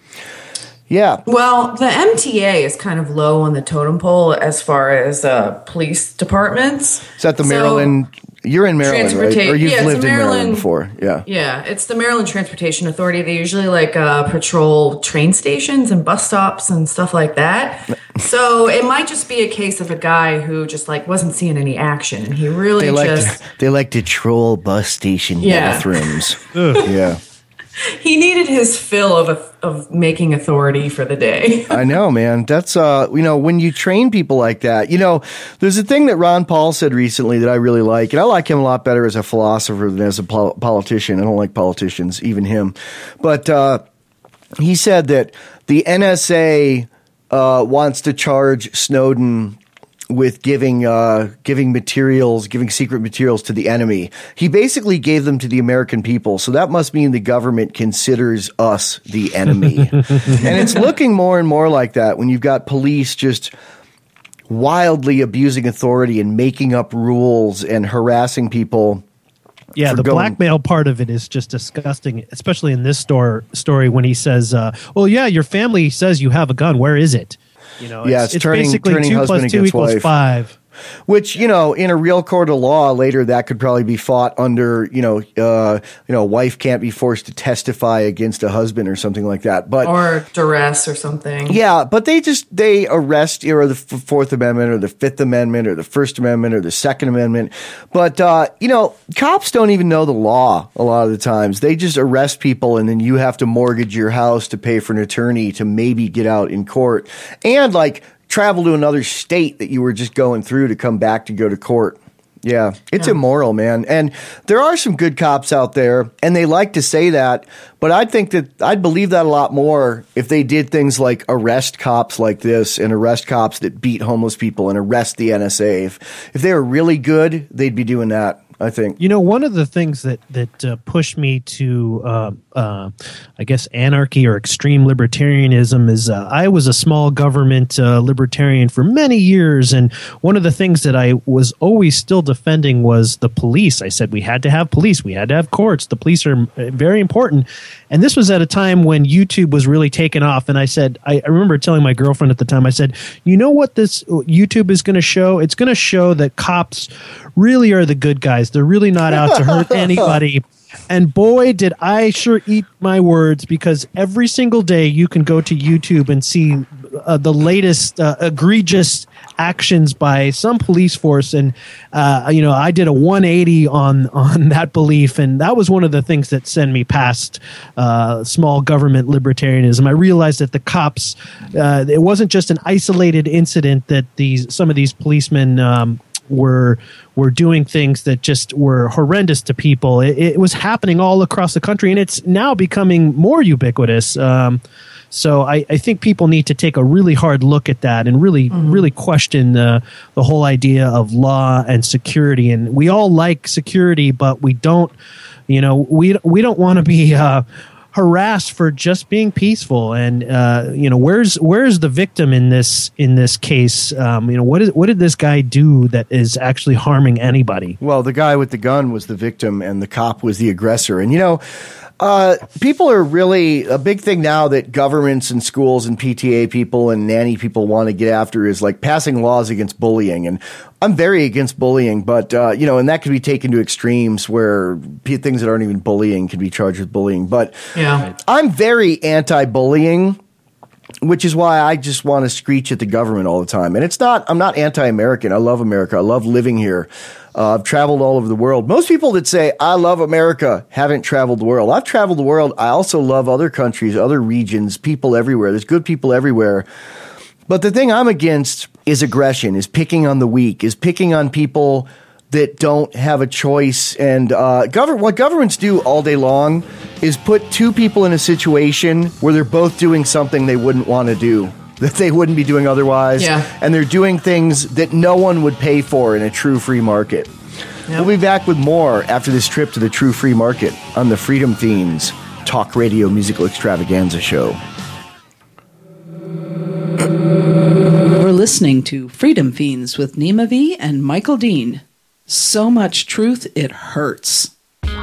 Yeah. Well, the M T A is kind of low on the totem pole as far as uh, police departments. Is that the So- Maryland? You're in Maryland, right? Transporta- Or you've yeah, it's lived in Maryland- Maryland before. Yeah. Yeah, it's the Maryland Transportation Authority. They usually like uh, patrol train stations and bus stops and stuff like that. So it might just be a case of a guy who just like wasn't seeing any action, and he really They like just to, they like to troll bus station Yeah. bathrooms. Yeah. he needed his fill of a, of making authority for the day. I know, man. That's, uh, you know, when you train people like that, you know, there's a thing that Ron Paul said recently that I really like, and I like him a lot better as a philosopher than as a pol- politician. I don't like politicians, even him. But uh, he said that the N S A uh, wants to charge Snowden with giving uh, giving materials, giving secret materials to the enemy. He basically gave them to the American people. So that must mean the government considers us the enemy. And it's looking more and more like that when you've got police just wildly abusing authority and making up rules and harassing people. Yeah, for the going- blackmail part of it is just disgusting, especially in this store, story when he says, uh, well, yeah, your family says you have a gun. Where is it? You know, Yeah, it's, it's turning- basically turning two husband plus two against equals wife. five. Which, you know, in a real court of law later, that could probably be fought under, you know, uh, you know, a wife can't be forced to testify against a husband or something like that. But Or duress or something. yeah, but they just they arrest either the F- Fourth Amendment or the Fifth Amendment or the First Amendment or the Second Amendment. But uh, you know, cops don't even know the law a lot of the times. They just arrest people, and then you have to mortgage your house to pay for an attorney to maybe get out in court, and like travel to another state that you were just going through to come back to go to court. Yeah, it's Yeah. immoral, man. And there are some good cops out there, and they like to say that, but I think that I'd believe that a lot more if they did things like arrest cops like this and arrest cops that beat homeless people and arrest the N S A. If, if they were really good, they'd be doing that, I think. You know, one of the things that that uh, pushed me to, uh, uh, I guess, anarchy or extreme libertarianism is uh, I was a small government uh, libertarian for many years, and one of the things that I was always still defending was the police. I said we had to have police, we had to have courts. The police are very important, and this was at a time when YouTube was really taking off. And I said, I, I remember telling my girlfriend at the time, I said, you know what this YouTube is going to show? It's going to show that cops really are the good guys. They're really not out to hurt anybody. And boy, did I sure eat my words, because every single day you can go to YouTube and see uh, the latest uh, egregious actions by some police force. And, uh, you know, I did a one eighty on, on that belief. And that was one of the things that sent me past uh, small government libertarianism. I realized that the cops, uh, it wasn't just an isolated incident that these some of these policemen um, were were doing things that just were horrendous to people. It, it was happening all across the country, and it's now becoming more ubiquitous. Um, so I, I think people need to take a really hard look at that and really, mm-hmm. really question uh, the whole idea of law and security. And we all like security, but we don't, you know, we we don't want to be. Uh, harassed for just being peaceful. And uh, you know, where's where's the victim in this in this case? Um, you know, what is what did this guy do that is actually harming anybody? Well, the guy with the gun was the victim, and the cop was the aggressor. And you know. Uh, people are really a big thing now that governments and schools and P T A people and nanny people want to get after is like passing laws against bullying. And I'm very against bullying, but, uh, you know, and that could be taken to extremes where p- things that aren't even bullying can be charged with bullying. But Yeah. I'm very anti-bullying, which is why I just want to screech at the government all the time. And it's not, I'm not anti-American. I love America. I love living here. Uh, I've traveled all over the world. Most people that say, I love America, haven't traveled the world. I've traveled the world. I also love other countries, other regions, people everywhere. There's good people everywhere. But the thing I'm against is aggression, is picking on the weak, is picking on people that don't have a choice. And uh, govern- what governments do all day long is put two people in a situation where they're both doing something they wouldn't want to do, that they wouldn't be doing otherwise. Yeah. And they're doing things that no one would pay for in a true free market. Yep. We'll be back with more after this trip to the true free market on the Freedom Fiends Talk Radio Musical Extravaganza Show. We're listening to Freedom Fiends with Nima V and Michael Dean. So much truth, it hurts.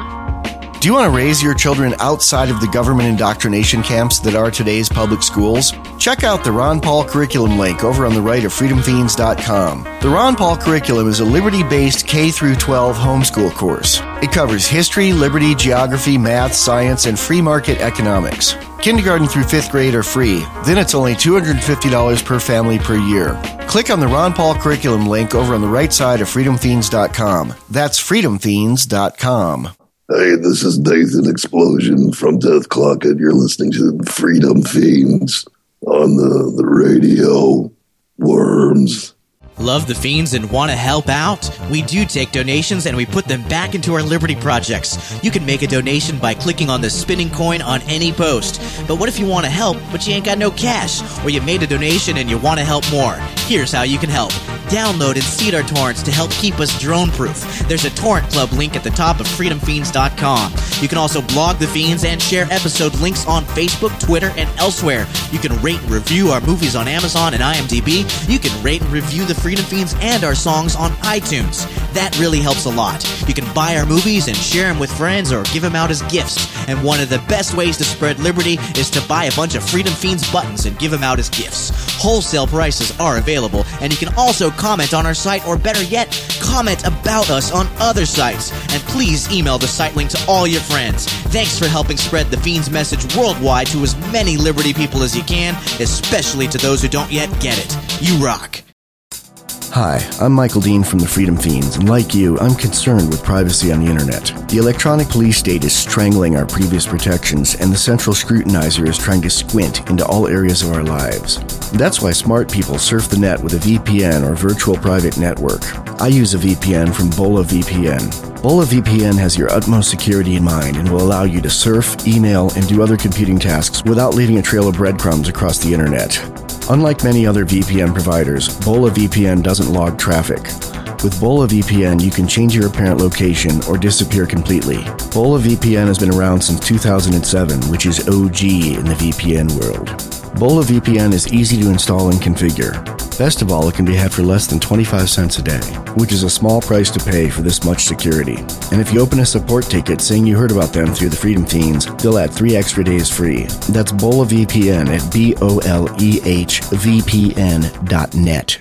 Do you want to raise your children outside of the government indoctrination camps that are today's public schools? Check out the Ron Paul curriculum link over on the right of freedom fiends dot com. The Ron Paul curriculum is a liberty-based K through twelve homeschool course. It covers history, liberty, geography, math, science, and free market economics. Kindergarten through fifth grade are free. Then it's only two hundred fifty dollars per family per year. Click on the Ron Paul curriculum link over on the right side of freedom fiends dot com. That's freedom fiends dot com. Hey, this is Nathan Explosion from Death Clock, and you're listening to the Freedom Fiends on the, the radio. Worms. Love the Fiends and want to help out? We do take donations and we put them back into our Liberty projects. You can make a donation by clicking on the spinning coin on any post. But what if you want to help, but you ain't got no cash? Or you made a donation and you want to help more? Here's how you can help. Download and seed our torrents to help keep us drone-proof. There's a torrent club link at the top of freedom fiends dot com. You can also blog the Fiends and share episode links on Facebook, Twitter, and elsewhere. You can rate and review our movies on Amazon and IMDb. You can rate and review the Freedom Fiends and our songs on iTunes. That really helps a lot. You can buy our movies and share them with friends or give them out as gifts. And one of the best ways to spread liberty is to buy a bunch of Freedom Fiends buttons and give them out as gifts. Wholesale prices are available, and you can also comment on our site, or better yet, comment about us on other sites. And please email the site link to all your friends. Thanks for helping spread the Fiends message worldwide to as many liberty people as you can, especially to those who don't yet get it. You rock. Hi, I'm Michael Dean from the Freedom Fiends, and like you, I'm concerned with privacy on the internet. The electronic police state is strangling our previous protections, and the central scrutinizer is trying to squint into all areas of our lives. That's why smart people surf the net with a V P N or virtual private network. I use a V P N from Bola V P N. Bola V P N has your utmost security in mind and will allow you to surf, email, and do other computing tasks without leaving a trail of breadcrumbs across the internet. Unlike many other V P N providers, Bola V P N doesn't log traffic. With Bola V P N, you can change your apparent location or disappear completely. Bola V P N has been around since two thousand seven, which is O G in the V P N world. Bola V P N is easy to install and configure. Best of all, it can be had for less than twenty-five cents a day, which is a small price to pay for this much security. And if you open a support ticket saying you heard about them through the Freedom Fiends, they'll add three extra days free. That's Bola V P N at B O L E H V P N dot net.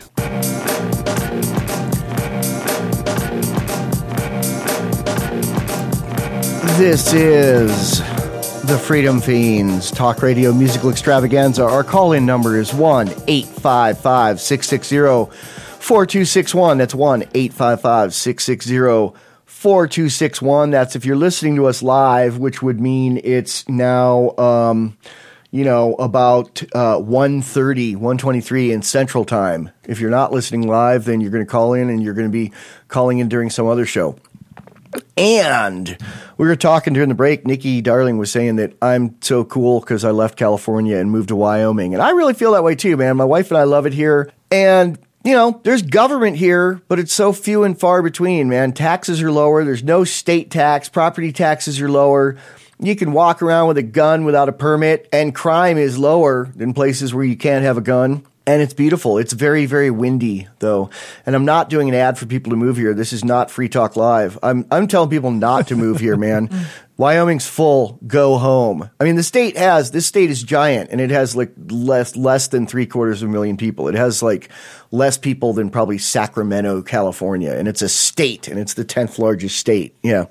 This is the Freedom Fiends Talk Radio Musical Extravaganza. Our call-in number is one eight five five, six six zero, four two six one. That's one eight five five, six six zero, four two six one. That's if you're listening to us live, which would mean it's now, um, you know, about uh, one thirty, one twenty-three in Central Time. If you're not listening live, then you're going to call in, and you're going to be calling in during some other show. And we were talking during the break. Nikki Darling was saying that I'm so cool because I left California and moved to Wyoming. And I really feel that way too, man. My wife and I love it here. And, you know, there's government here, but it's so few and far between, man. Taxes are lower. There's no state tax. Property taxes are lower. You can walk around with a gun without a permit, and crime is lower than places where you can't have a gun. And it's beautiful. It's very, very windy, though. And I'm not doing an ad for people to move here. This is not Free Talk Live. I'm I'm telling people not to move here, man. Wyoming's full. Go home. I mean, the state has, this state is giant, and it has like less less than three quarters of a million people. It has like less people than probably Sacramento, California. And it's a state, and it's the tenth largest state. Yeah.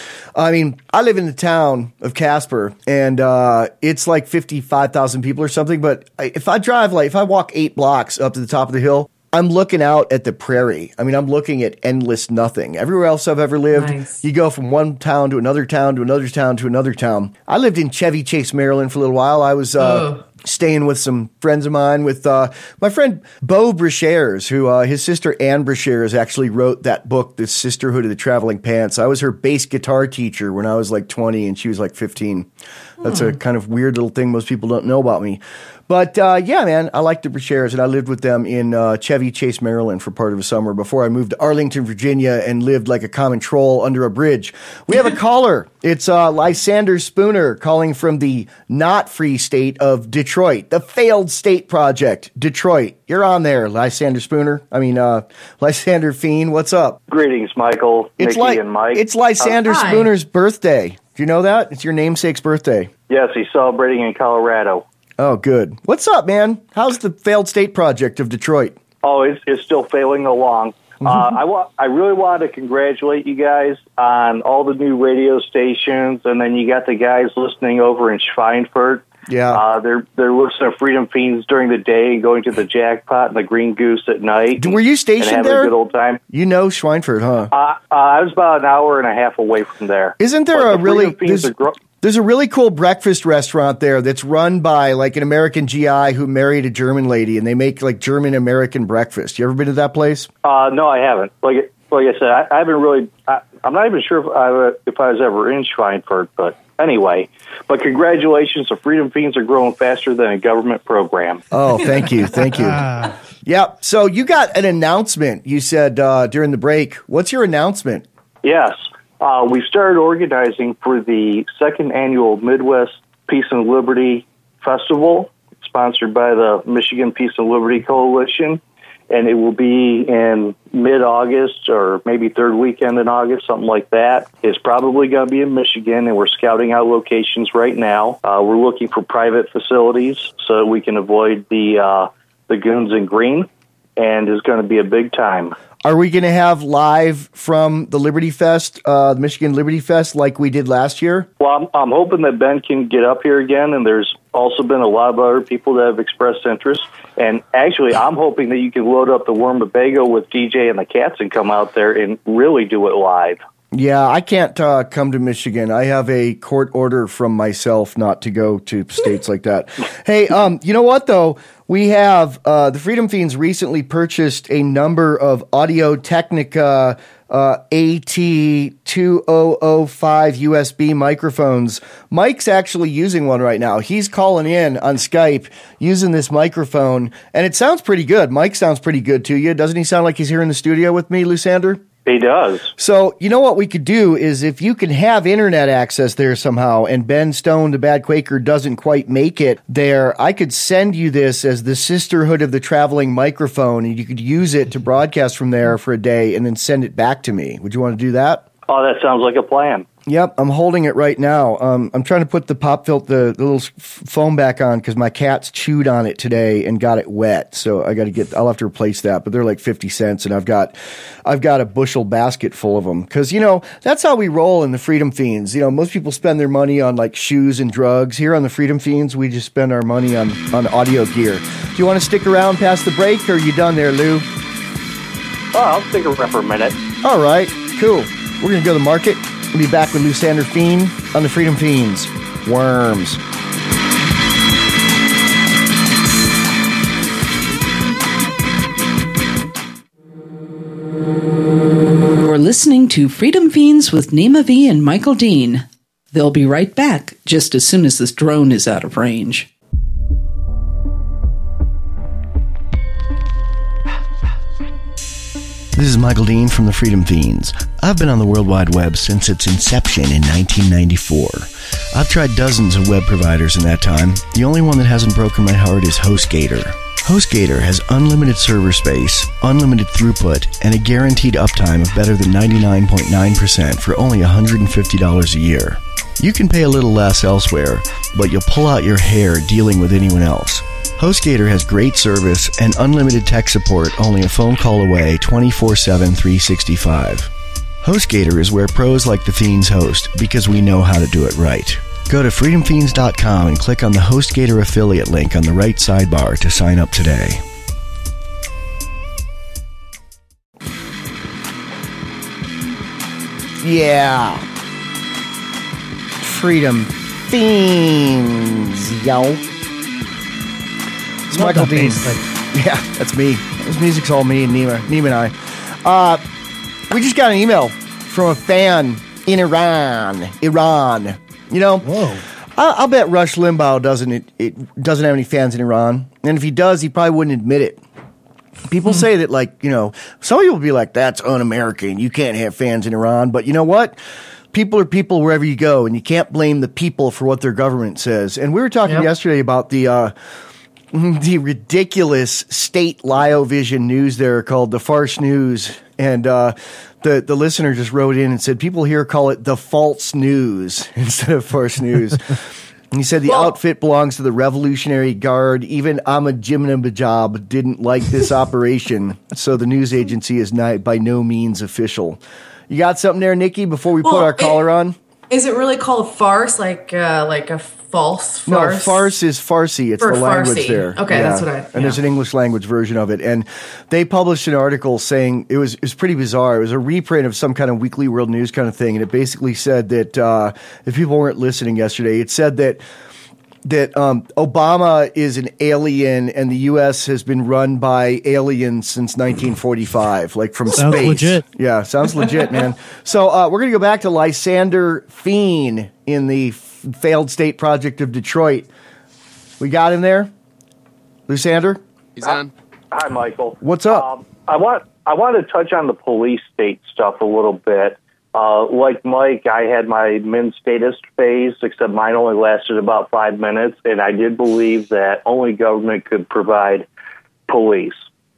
I mean, I live in the town of Casper, and uh, it's like fifty-five thousand people or something. But I, if I drive, like, if I walk eight blocks up to the top of the hill, I'm looking out at the prairie. I mean, I'm looking at endless nothing. Everywhere else I've ever lived, Nice. you go from one town to another town to another town to another town. I lived in Chevy Chase, Maryland for a little while. I was uh, Ugh. staying with some friends of mine, with uh, my friend Beau Brashares, who uh, his sister Anne Brashares actually wrote that book, The Sisterhood of the Traveling Pants. I was her bass guitar teacher when I was like twenty and she was like fifteen. That's a kind of weird little thing most people don't know about me. But uh, yeah, man, I like the Brashares, and I lived with them in uh, Chevy Chase, Maryland for part of a summer before I moved to Arlington, Virginia, and lived like a common troll under a bridge. We have a caller. It's uh, Lysander Spooner calling from the not free state of Detroit, the failed state project, Detroit. You're on there, Lysander Spooner. I mean, uh, Lysander Fiend, what's up? Greetings, Michael, It's Nikki, like and Mike. it's Lysander Uh, hi. Spooner's birthday. Do you know that? It's your namesake's birthday. Yes, he's celebrating in Colorado. Oh, good. What's up, man? How's the failed state project of Detroit? Oh, it's, it's still failing along. Uh, I wa- I really want to congratulate you guys on all the new radio stations, and then you got the guys listening over in Schweinfurt. Yeah. Uh, they're they're listening to Freedom Fiends during the day and going to the Jackpot and the Green Goose at night. Were you and stationed having there? a good old time. You know Schweinfurt, huh? Uh, uh, I was about an hour and a half away from there. Isn't there But a the really Freedom Fiends there's, are gro- there's a really cool breakfast restaurant there that's run by like an American G I who married a German lady, and they make like German American breakfast. You ever been to that place? Uh, no, I haven't. Like like I said, I, I haven't really. I, I'm not even sure if I if I was ever in Schweinfurt, but anyway. But congratulations, the Freedom Fiends are growing faster than a government program. Oh, thank you, thank you. Yeah. So you got an announcement. You said uh, during the break. What's your announcement? Yes, uh, we started organizing for the second annual Midwest Peace and Liberty Festival, sponsored by the Michigan Peace and Liberty Coalition. And it will be in mid-August or maybe third weekend in August, something like that. It's probably going to be in Michigan, and we're scouting out locations right now. Uh, we're looking for private facilities so that we can avoid the uh, the goons in green, and it's going to be a big time. Are we going to have live from the Liberty Fest, uh, the Michigan Liberty Fest, like we did last year? Well, I'm, I'm hoping that Ben can get up here again, and there's also been a lot of other people that have expressed interest. And actually, I'm hoping that you can load up the Wormabago with D J and the Cats and come out there and really do it live. Yeah, I can't uh, come to Michigan. I have a court order from myself not to go to states like that. Hey, um, you know what, though? We have uh, the Freedom Fiends recently purchased a number of Audio Technica uh, A T two thousand five U S B microphones. Mike's actually using one right now. He's calling in on Skype using this microphone, and it sounds pretty good. Mike sounds pretty good to you. Doesn't he sound like he's here in the studio with me, Lysander? He does. So, you know what we could do is if you can have internet access there somehow and Ben Stone, the Bad Quaker, doesn't quite make it there, I could send you this as the Sisterhood of the Traveling Microphone, and you could use it to broadcast from there for a day and then send it back to me. Would you want to do that? Oh, that sounds like a plan. Yep, I'm holding it right now. Um, I'm trying to put the pop filter, the, the little f- foam back on because my cats chewed on it today and got it wet. So I got to get. I'll have to replace that. But they're like fifty cents, and I've got, I've got a bushel basket full of them because you know that's how we roll in the Freedom Fiends. You know, most people spend their money on like shoes and drugs. Here on the Freedom Fiends, we just spend our money on on audio gear. Do you want to stick around past the break, or are you done there, Lou? Oh, I'll stick around for a minute. All right, cool. We're gonna go to the market. We'll be back with Lysander Fiend on the Freedom Fiends. Worms. You're listening to Freedom Fiends with Nima V and Michael Dean. They'll be right back just as soon as this drone is out of range. This is Michael Dean from the Freedom Fiends. I've been on the World Wide Web since its inception in nineteen ninety-four. I've tried dozens of web providers in that time. The only one that hasn't broken my heart is HostGator. HostGator has unlimited server space, unlimited throughput, and a guaranteed uptime of better than ninety-nine point nine percent for only one hundred fifty dollars a year. You can pay a little less elsewhere, but you'll pull out your hair dealing with anyone else. HostGator has great service and unlimited tech support only a phone call away twenty-four seven, three sixty-five. HostGator is where pros like the Fiends host because we know how to do it right. Go to freedom fiends dot com and click on the HostGator affiliate link on the right sidebar to sign up today. Yeah. Freedom Fiends, yo. It's Michael Dean. Yeah, that's me. This music's all me and Nima. Nima and I. Uh, we just got an email from a fan in Iran. Iran. You know, Whoa. I, I'll bet Rush Limbaugh doesn't it, it doesn't have any fans in Iran, and if he does, he probably wouldn't admit it. People mm-hmm. say that, like, you know, some people be like, "That's un-American. You can't have fans in Iran." But you know what? People are people wherever you go, and you can't blame the people for what their government says. And we were talking yep. yesterday about the uh, the ridiculous state Liovision news there called the Farce News, and uh, the the listener just wrote in and said people here call it the false news instead of Farce News. And he said the well, outfit belongs to the Revolutionary Guard. Even Ahmadinejad didn't like this operation, so the news agency is not, by no means official. You got something there, Nikki, before we well, put our caller it, on? Is it really called farce, like uh, like a false farce? No, farce is Farsi. It's For the language Farsi. there. Okay, yeah. that's what I... Yeah. And there's an English language version of it. And they published an article saying, it was, it was pretty bizarre. It was a reprint of some kind of Weekly World News kind of thing. And it basically said that, uh, if people weren't listening yesterday, it said that that um, Obama is an alien and the U S has been run by aliens since nineteen forty-five, like from sounds space. Legit. Yeah, sounds legit, man. So uh, we're going to go back to Lysander Feen in the f- failed state project of Detroit. We got him there? Lysander? He's on. Hi, Michael. What's up? Um, I want I want to touch on the police state stuff a little bit. Uh, like Mike, I had my men's statist phase, except mine only lasted about five minutes, and I did believe that only government could provide police.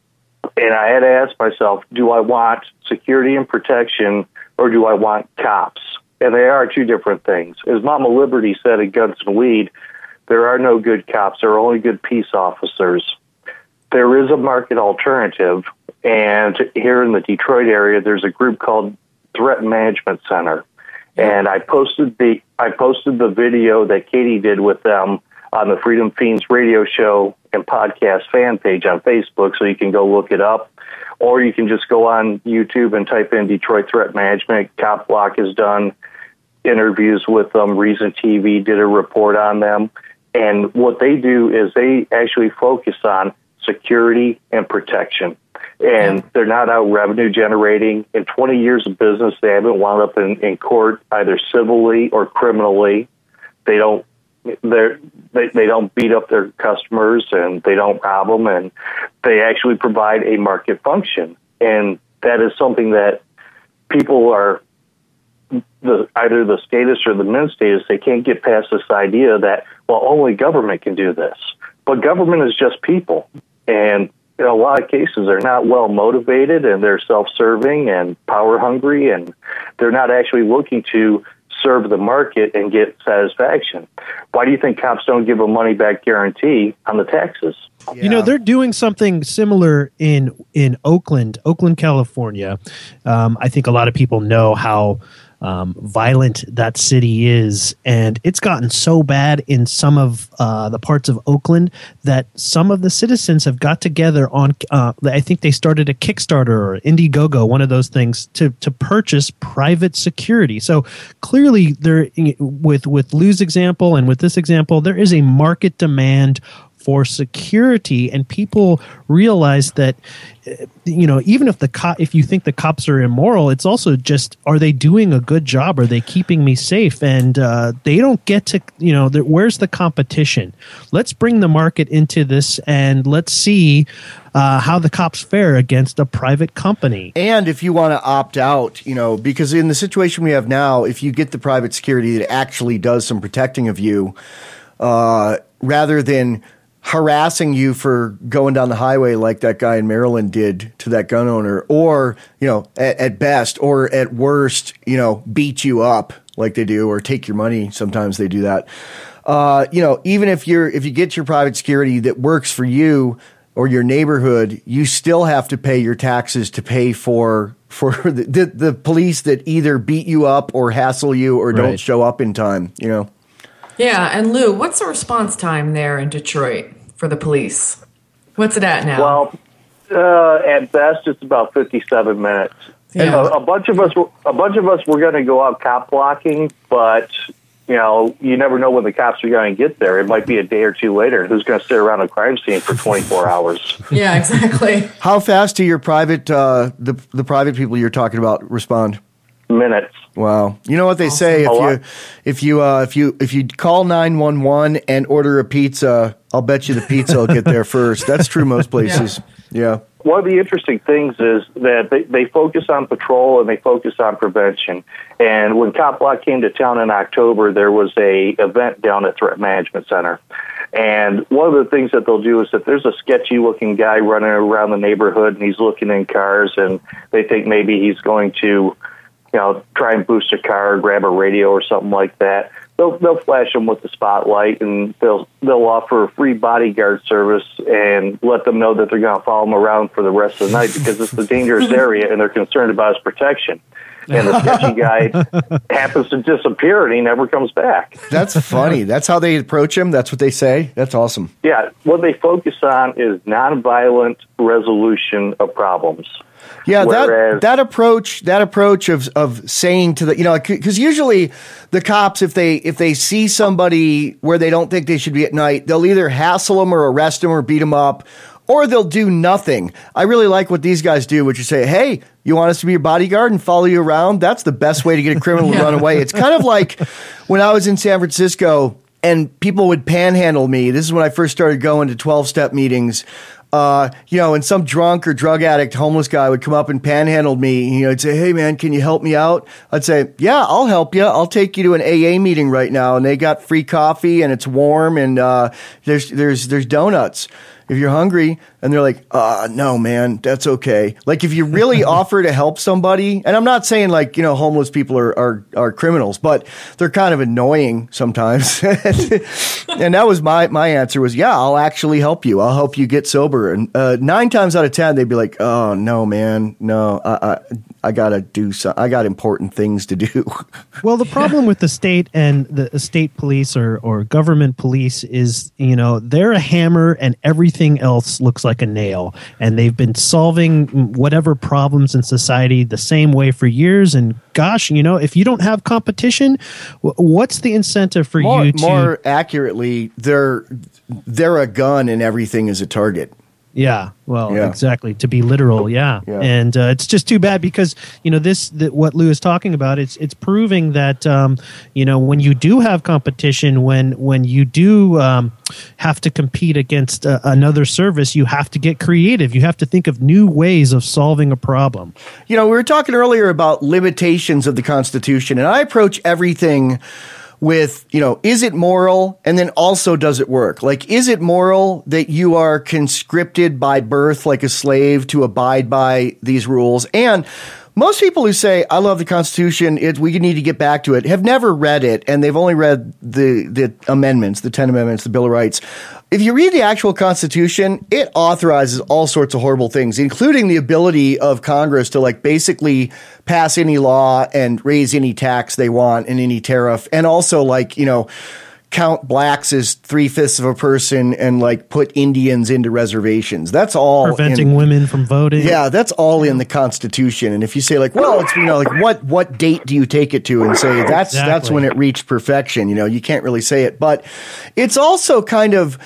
And I had to ask myself, do I want security and protection, or do I want cops? And they are two different things. As Mama Liberty said at Guns and Weed, there are no good cops, there are only good peace officers. There is a market alternative, and here in the Detroit area, there's a group called Threat Management Center, and I posted the I posted the video that Katie did with them on the Freedom Fiends radio show and podcast fan page on Facebook, so you can go look it up, or you can just go on YouTube and type in Detroit Threat Management. Cop Block has done interviews with them. Reason T V did a report on them, and what they do is they actually focus on security and protection. And they're not out revenue generating. In twenty years of business, they haven't wound up in, in court either civilly or criminally. They don't they're, they they don't beat up their customers, and they don't rob them, and they actually provide a market function. And that is something that people are the either the statists or the men's statists, they can't get past this idea that, well, only government can do this. But government is just people, and in a lot of cases, they're not well motivated, and they're self-serving and power hungry, and they're not actually looking to serve the market and get satisfaction. Why do you think cops don't give a money-back guarantee on the taxes? Yeah. You know, they're doing something similar in in Oakland, Oakland, California. Um, I think a lot of people know how Um, violent that city is, and it's gotten so bad in some of uh, the parts of Oakland that some of the citizens have got together on uh, I think they started a Kickstarter or Indiegogo, one of those things, to to purchase private security. So clearly there, with with Lou's example and with this example, there is a market demand for security, and people realize that, you know, even if the co- if you think the cops are immoral, it's also just, are they doing a good job? Are they keeping me safe? And uh, they don't get to, you know, where's the competition? Let's bring the market into this, and let's see uh, how the cops fare against a private company. And if you want to opt out, you know, because in the situation we have now, if you get the private security that actually does some protecting of you, uh, rather than harassing you for going down the highway like that guy in Maryland did to that gun owner, or, you know, at, at best, or at worst, you know, beat you up like they do, or take your money. Sometimes they do that. Uh, you know, even if you're, if you get your private security that works for you or your neighborhood, you still have to pay your taxes to pay for, for the, the, the police that either beat you up or hassle you or Right. don't show up in time, you know? Yeah, and Lou, what's the response time there in Detroit for the police? What's it at now? Well, uh, at best, it's about fifty-seven minutes. And Yeah. a, a bunch of us, were- a bunch of us were going to go out cop blocking, but you know, you never know when the cops are going to get there. It might be a day or two later. Who's going to sit around a crime scene for twenty-four hours? Yeah, exactly. How fast do your private, uh, the the private people you're talking about respond? Minutes. Wow. You know what they say, if A you lot. if you uh, if you if you call nine one one and order a pizza, I'll bet you the pizza will get there first. That's true most places. Yeah. One of the interesting things is that they, they focus on patrol and they focus on prevention. And when Cop Block came to town in October, there was a event down at Threat Management Center. And one of the things that they'll do is that there's a sketchy looking guy running around the neighborhood and he's looking in cars and they think maybe he's going to, you know, try and boost a car, grab a radio or something like that. They'll they'll flash them with the spotlight and they'll they'll offer free bodyguard service and let them know that they're going to follow him around for the rest of the night because it's a dangerous area and they're concerned about his protection. And the sketchy guy happens to disappear and he never comes back. That's funny. That's how they approach him. That's what they say. That's awesome. Yeah, what they focus on is nonviolent resolution of problems. Yeah, that Whereas- that approach, that approach of of saying to the, you know, because usually the cops, if they if they see somebody where they don't think they should be at night, they'll either hassle them or arrest them or beat them up, or they'll do nothing. I really like what these guys do, which is say, hey, you want us to be your bodyguard and follow you around? That's the best way to get a criminal to run away. It's kind of like when I was in San Francisco and people would panhandle me. This is when I first started going to twelve-step meetings. Uh, you know, and some drunk or drug addict, homeless guy would come up and panhandle me. You know, I'd say, hey, man, can you help me out? I'd say, yeah, I'll help you. I'll take you to an A A meeting right now. And they got free coffee and it's warm and uh, there's there's there's donuts if you're hungry. And they're like, uh, no, man, that's okay. Like if you really offer to help somebody, and I'm not saying like, you know, homeless people are, are, are criminals, but they're kind of annoying sometimes. And that was my, my answer was, yeah, I'll actually help you. I'll help you get sober. And uh, nine times out of ten, they'd be like, oh, no, man, no, I, I, I got to do so. I got important things to do. Well, the problem with the state and the state police or, or government police is, you know, they're a hammer and everything else looks like a nail. And they've been solving whatever problems in society the same way for years. And gosh, you know, if you don't have competition, what's the incentive for more, you to... More accurately, they're, they're a gun and everything is a target. Yeah, well, Yeah. exactly. To be literal, yeah, Yeah. and uh, it's just too bad because you know this. The, what Lou is talking about, it's it's proving that um, you know when you do have competition, when when you do um, have to compete against uh, another service, you have to get creative. You have to think of new ways of solving a problem. You know, we were talking earlier about limitations of the Constitution, and I approach everything with, you know, is it moral? And then also, does it work? Like, is it moral that you are conscripted by birth like a slave to abide by these rules? And most people who say, I love the Constitution, it, we need to get back to it, have never read it, and they've only read the, the amendments, the ten Amendments, the Bill of Rights. If you read the actual Constitution, it authorizes all sorts of horrible things, including the ability of Congress to, like, basically pass any law and raise any tax they want and any tariff, and also, like, you know, count blacks as three-fifths of a person and, like, put Indians into reservations. That's all. Preventing in, women from voting. Yeah, that's all in the Constitution. And if you say, like, well, it's, you know, like, what what date do you take it to and say that's Exactly. that's when it reached perfection? You know, you can't really say it. But it's also kind of,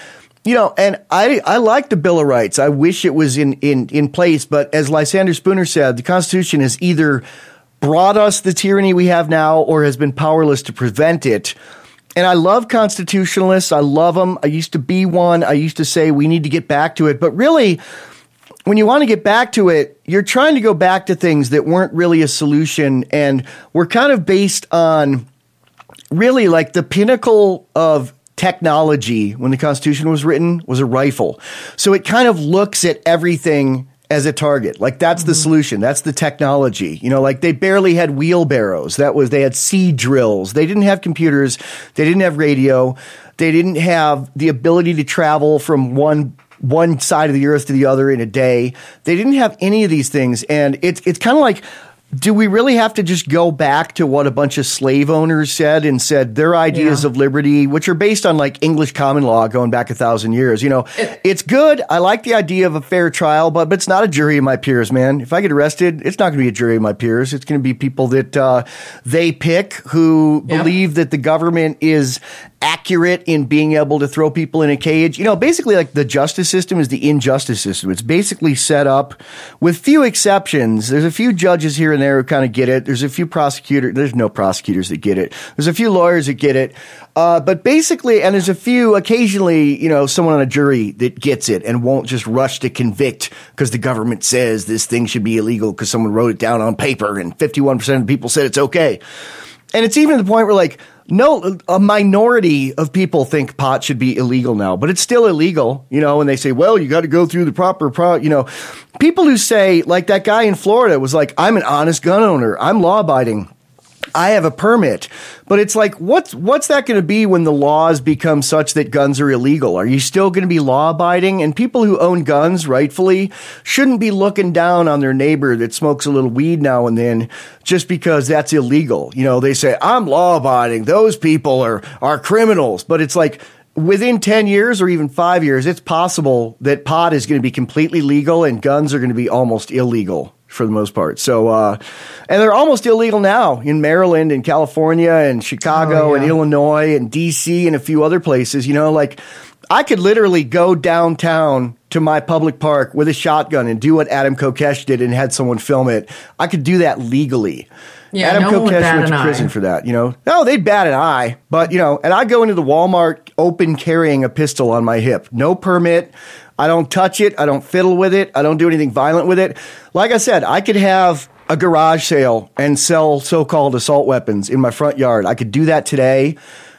you know, and I, I like the Bill of Rights. I wish it was in, in, in place. But as Lysander Spooner said, the Constitution has either brought us the tyranny we have now or has been powerless to prevent it. And I love constitutionalists. I love them. I used to be one. I used to say we need to get back to it. But really, when you want to get back to it, you're trying to go back to things that weren't really a solution and were kind of based on really like the pinnacle of technology when the Constitution was written was a rifle. So it kind of looks at everything as a target. Like that's mm-hmm. the solution. That's the technology. You know, like they barely had wheelbarrows. That was, they had seed drills. They didn't have computers. They didn't have radio. They didn't have the ability to travel from one one side of the earth to the other in a day. They didn't have any of these things. And it's it's kind of like, do we really have to just go back to what a bunch of slave owners said and said their ideas yeah. of liberty, which are based on like English common law going back a thousand years? You know, it, it's good. I like the idea of a fair trial, but, but it's not a jury of my peers, man. If I get arrested, it's not going to be a jury of my peers. It's going to be people that uh, they pick who yeah. believe that the government is accurate in being able to throw people in a cage. You know, basically like the justice system is the injustice system. It's basically set up with few exceptions. There's a few judges here and there who kind of get it. There's a few prosecutors. There's no prosecutors that get it. There's a few lawyers that get it. Uh, but basically, and there's a few occasionally, you know, someone on a jury that gets it and won't just rush to convict because the government says this thing should be illegal because someone wrote it down on paper and fifty-one percent of people said it's okay. And it's even to the point where like, no, a minority of people think pot should be illegal now, but it's still illegal, you know, and they say, well, you got to go through the proper, pro, you know, people who say, like that guy in Florida was like, I'm an honest gun owner. I'm law abiding. I have a permit. But it's like, what's what's that going to be when the laws become such that guns are illegal? Are you still going to be law abiding? And people who own guns, rightfully, shouldn't be looking down on their neighbor that smokes a little weed now and then just because that's illegal. You know, they say, I'm law abiding. Those people are, are criminals. But it's like, within ten years or even five years, it's possible that pot is going to be completely legal and guns are going to be almost illegal for the most part. So, uh, and they're almost illegal now in Maryland and California and Chicago oh, yeah. and Illinois and D C and a few other places. You know, like I could literally go downtown to my public park with a shotgun and do what Adam Kokesh did and had someone film it. I could do that legally. Yeah, Adam no Kokesh went to prison eye. for that, you know. No, they'd bat an eye. But, you know, and I go into the Walmart open carrying a pistol on my hip. No permit. I don't touch it. I don't fiddle with it. I don't do anything violent with it. Like I said, I could have a garage sale and sell so-called assault weapons in my front yard. I could do that today.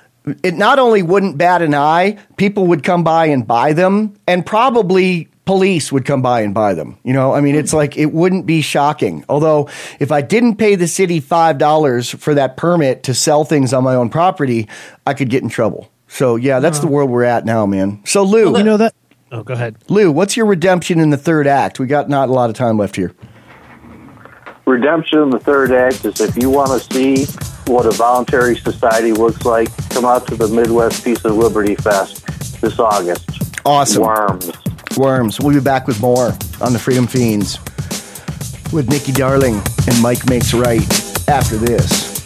It not only wouldn't bat an eye, people would come by and buy them, and probably police would come by and buy them. You know, I mean, it's like, it wouldn't be shocking. Although, if I didn't pay the city five dollars for that permit to sell things on my own property, I could get in trouble. So, yeah, that's oh. the world we're at now, man. So, Lou. Well, you know that. Oh, go ahead. Lou, what's your redemption in the third act? We got not a lot of time left here. Redemption in the third act is if you want to see what a voluntary society looks like, come out to the Midwest Peace and Liberty Fest this August. Awesome. Worms. Worms. We'll be back with more on the Freedom Fiends with Nikki Darling and Mike Makes Right after this.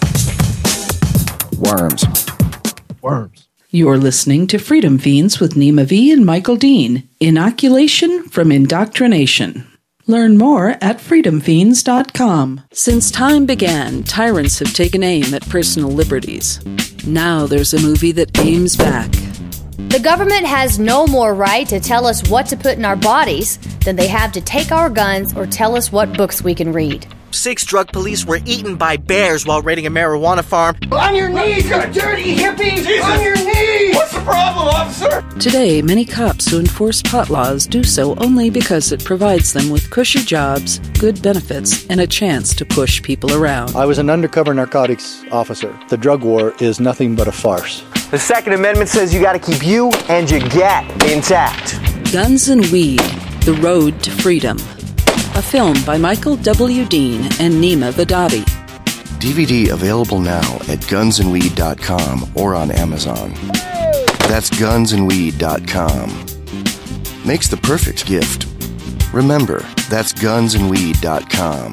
Worms. Worms. You're listening to Freedom Fiends with Nima V and Michael Dean. Inoculation from indoctrination. Learn more at freedom fiends dot com. Since time began, tyrants have taken aim at personal liberties. Now there's a movie that aims back. The government has no more right to tell us what to put in our bodies than they have to take our guns or tell us what books we can read. Six drug police were eaten by bears while raiding a marijuana farm. On your knees, you dirty hippie! Jesus. On your knees! What's the problem, officer? Today, many cops who enforce pot laws do so only because it provides them with cushy jobs, good benefits, and a chance to push people around. I was an undercover narcotics officer. The drug war is nothing but a farce. The Second Amendment says you gotta keep you and your gat intact. Guns and Weed, The Road to Freedom. A film by Michael W. Dean and Nima Vedadi. D V D available now at guns and weed dot com or on Amazon. That's guns and weed dot com. Makes the perfect gift. Remember, that's guns and weed dot com.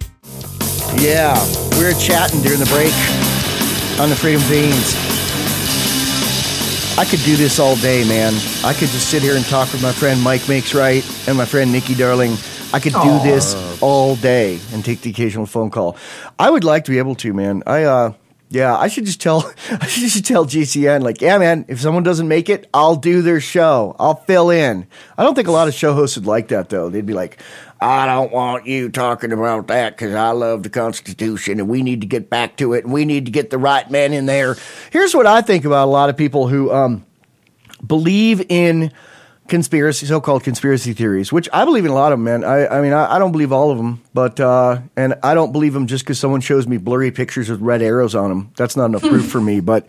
Yeah, we were chatting during the break on the Freedom Fiends. I could do this all day, man. I could just sit here and talk with my friend Mike Makes Right and my friend Nikki Darling. I could do Aww. this all day and take the occasional phone call. I would like to be able to, man. I, uh, yeah, I should just tell, I should just tell G C N, like, yeah, man, if someone doesn't make it, I'll do their show. I'll fill in. I don't think a lot of show hosts would like that, though. They'd be like, I don't want you talking about that because I love the Constitution and we need to get back to it and we need to get the right men in there. Here's what I think about a lot of people who um, believe in conspiracy, so-called conspiracy theories, which I believe in a lot of them, man. I, I mean, I, I don't believe all of them, but uh, and I don't believe them just because someone shows me blurry pictures with red arrows on them. That's not enough proof for me, but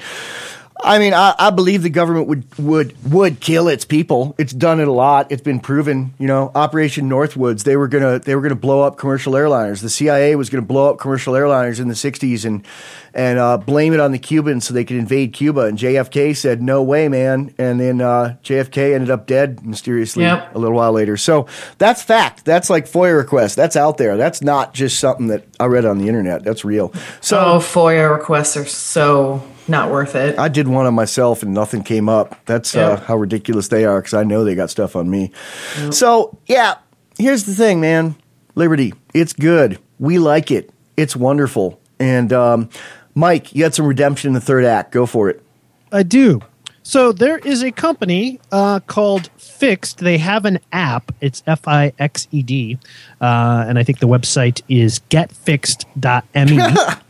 I mean, I, I believe the government would, would would kill its people. It's done it a lot. It's been proven. You know, Operation Northwoods. They were gonna they were gonna blow up commercial airliners. The C I A was gonna blow up commercial airliners in the sixties and and uh, blame it on the Cubans so they could invade Cuba. And J F K said, "No way, man." And then uh, J F K ended up dead mysteriously Yep. a little while later. So that's fact. That's like FOIA requests. That's out there. That's not just something that I read on the internet. That's real. So oh, FOIA requests are so not worth it. I did one on myself and nothing came up. That's Yep. uh, how ridiculous they are because I know they got stuff on me. So, yeah, here's the thing, man. Liberty, it's good. We like it. It's wonderful. And, um, Mike, you had some redemption in the third act. Go for it. I do. So there is a company uh, called Fixed. They have an app. It's F I X E D. Uh, and I think the website is get fixed dot m e.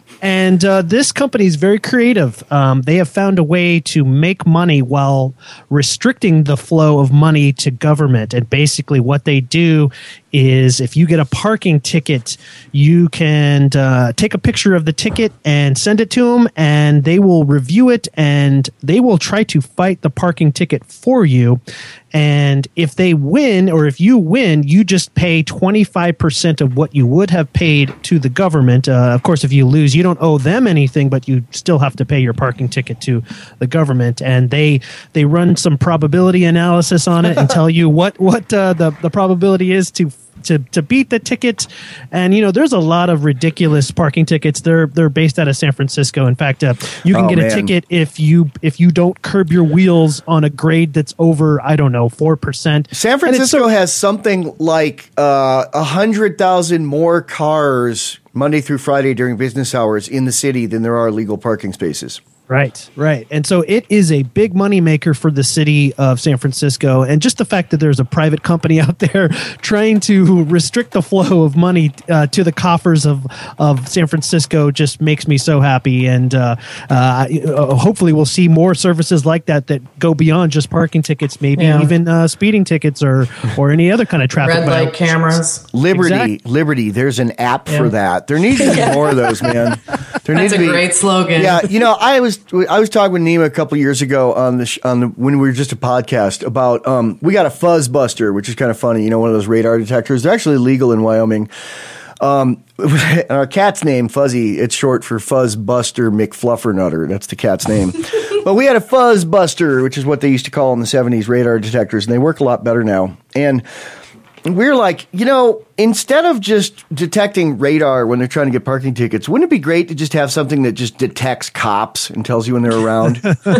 And uh, this company is very creative. Um, they have found a way to make money while restricting the flow of money to government. And basically what they do is if you get a parking ticket, you can uh, take a picture of the ticket and send it to them, and they will review it, and they will try to fight the parking ticket for you. And if they win, or if you win, you just pay twenty-five percent of what you would have paid to the government. Uh, of course, if you lose, you don't owe them anything, but you still have to pay your parking ticket to the government. And they they run some probability analysis on it and tell you what, what uh, the, the probability is to To, to beat the ticket. And you know, there's a lot of ridiculous parking tickets. They're they're based out of San Francisco. In fact, uh, you can Oh, get man. a ticket if you if you don't curb your wheels on a grade that's over, I don't know, four percent. San Francisco has something like uh, one hundred thousand more cars Monday through Friday during business hours in the city than there are legal parking spaces. Right, right. And so it is a big moneymaker for the city of San Francisco. And just the fact that there's a private company out there trying to restrict the flow of money uh, to the coffers of, of San Francisco just makes me so happy. And uh, uh, hopefully we'll see more services like that that go beyond just parking tickets, maybe Yeah. even uh, speeding tickets or, or any other kind of traffic Red light violations. cameras. Liberty, Exactly. Liberty. There's an app Yeah. for that. There needs to be more of those, man. There That's need a to be, great slogan. Yeah, you know, I was I was talking with Nima a couple years ago on the sh- on the when we were just a podcast about um we got a fuzz buster, which is kind of funny. You know, one of those radar detectors. They're actually legal in Wyoming. Um, and our cat's name, Fuzzy, it's short for Fuzz Buster McFluffernutter. That's the cat's name. But we had a Fuzz Buster, which is what they used to call in the seventies radar detectors, and they work a lot better now. And we're like, you know, instead of just detecting radar when they're trying to get parking tickets, wouldn't it be great to just have something that just detects cops and tells you when they're around?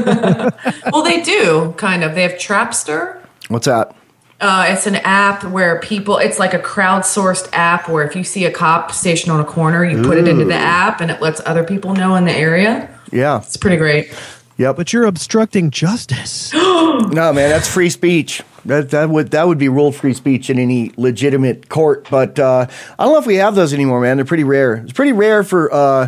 Well, they do, kind of. They have Trapster. What's that? Uh, it's an app where people, it's like a crowdsourced app where if you see a cop stationed on a corner, you put it into the Ooh. app and it lets other people know in the area. Yeah. It's pretty great. Yep. But you're obstructing justice. No, man, that's free speech. That that would that would be ruled free speech in any legitimate court. But uh, I don't know if we have those anymore, man. They're pretty rare. It's pretty rare for uh,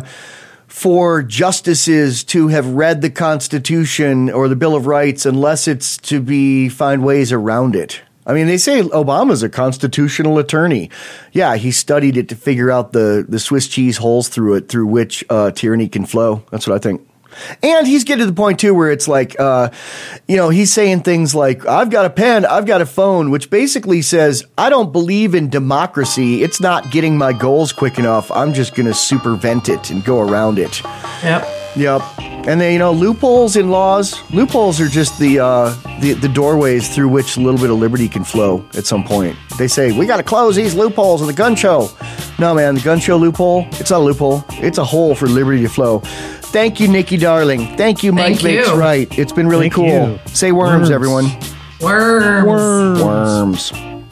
for justices to have read the Constitution or the Bill of Rights unless it's to be find ways around it. I mean, they say Obama's a constitutional attorney. Yeah, he studied it to figure out the, the Swiss cheese holes through it, through which uh, tyranny can flow. That's what I think. And he's getting to the point, too, where it's like, uh, you know, he's saying things like, I've got a pen, I've got a phone, which basically says, I don't believe in democracy. It's not getting my goals quick enough. I'm just going to supervent it and go around it. Yep. Yep. And then, you know, loopholes in laws, loopholes are just the, uh, the the doorways through which a little bit of liberty can flow at some point. They say, we got to close these loopholes in the gun show. No, man, the gun show loophole, it's not a loophole. It's a hole for liberty to flow. Thank you, Nikki Darling. Thank you, Mike Thank Makes you. Right. It's been really Thank cool. you. Say worms, Worms. everyone. Worms. Worms.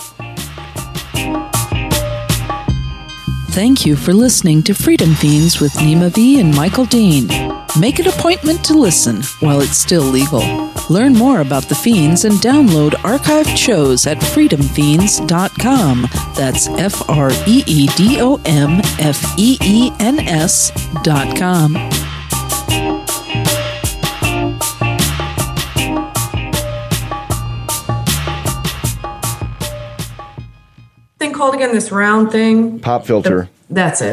Thank you for listening to Freedom Fiends with Nima V and Michael Dean. Make an appointment to listen while it's still legal. Learn more about the Fiends and download archived shows at freedom fiends dot com. That's F R E E D O M F E E N S dot com. Thing called again, this round thing. Pop filter. That's it.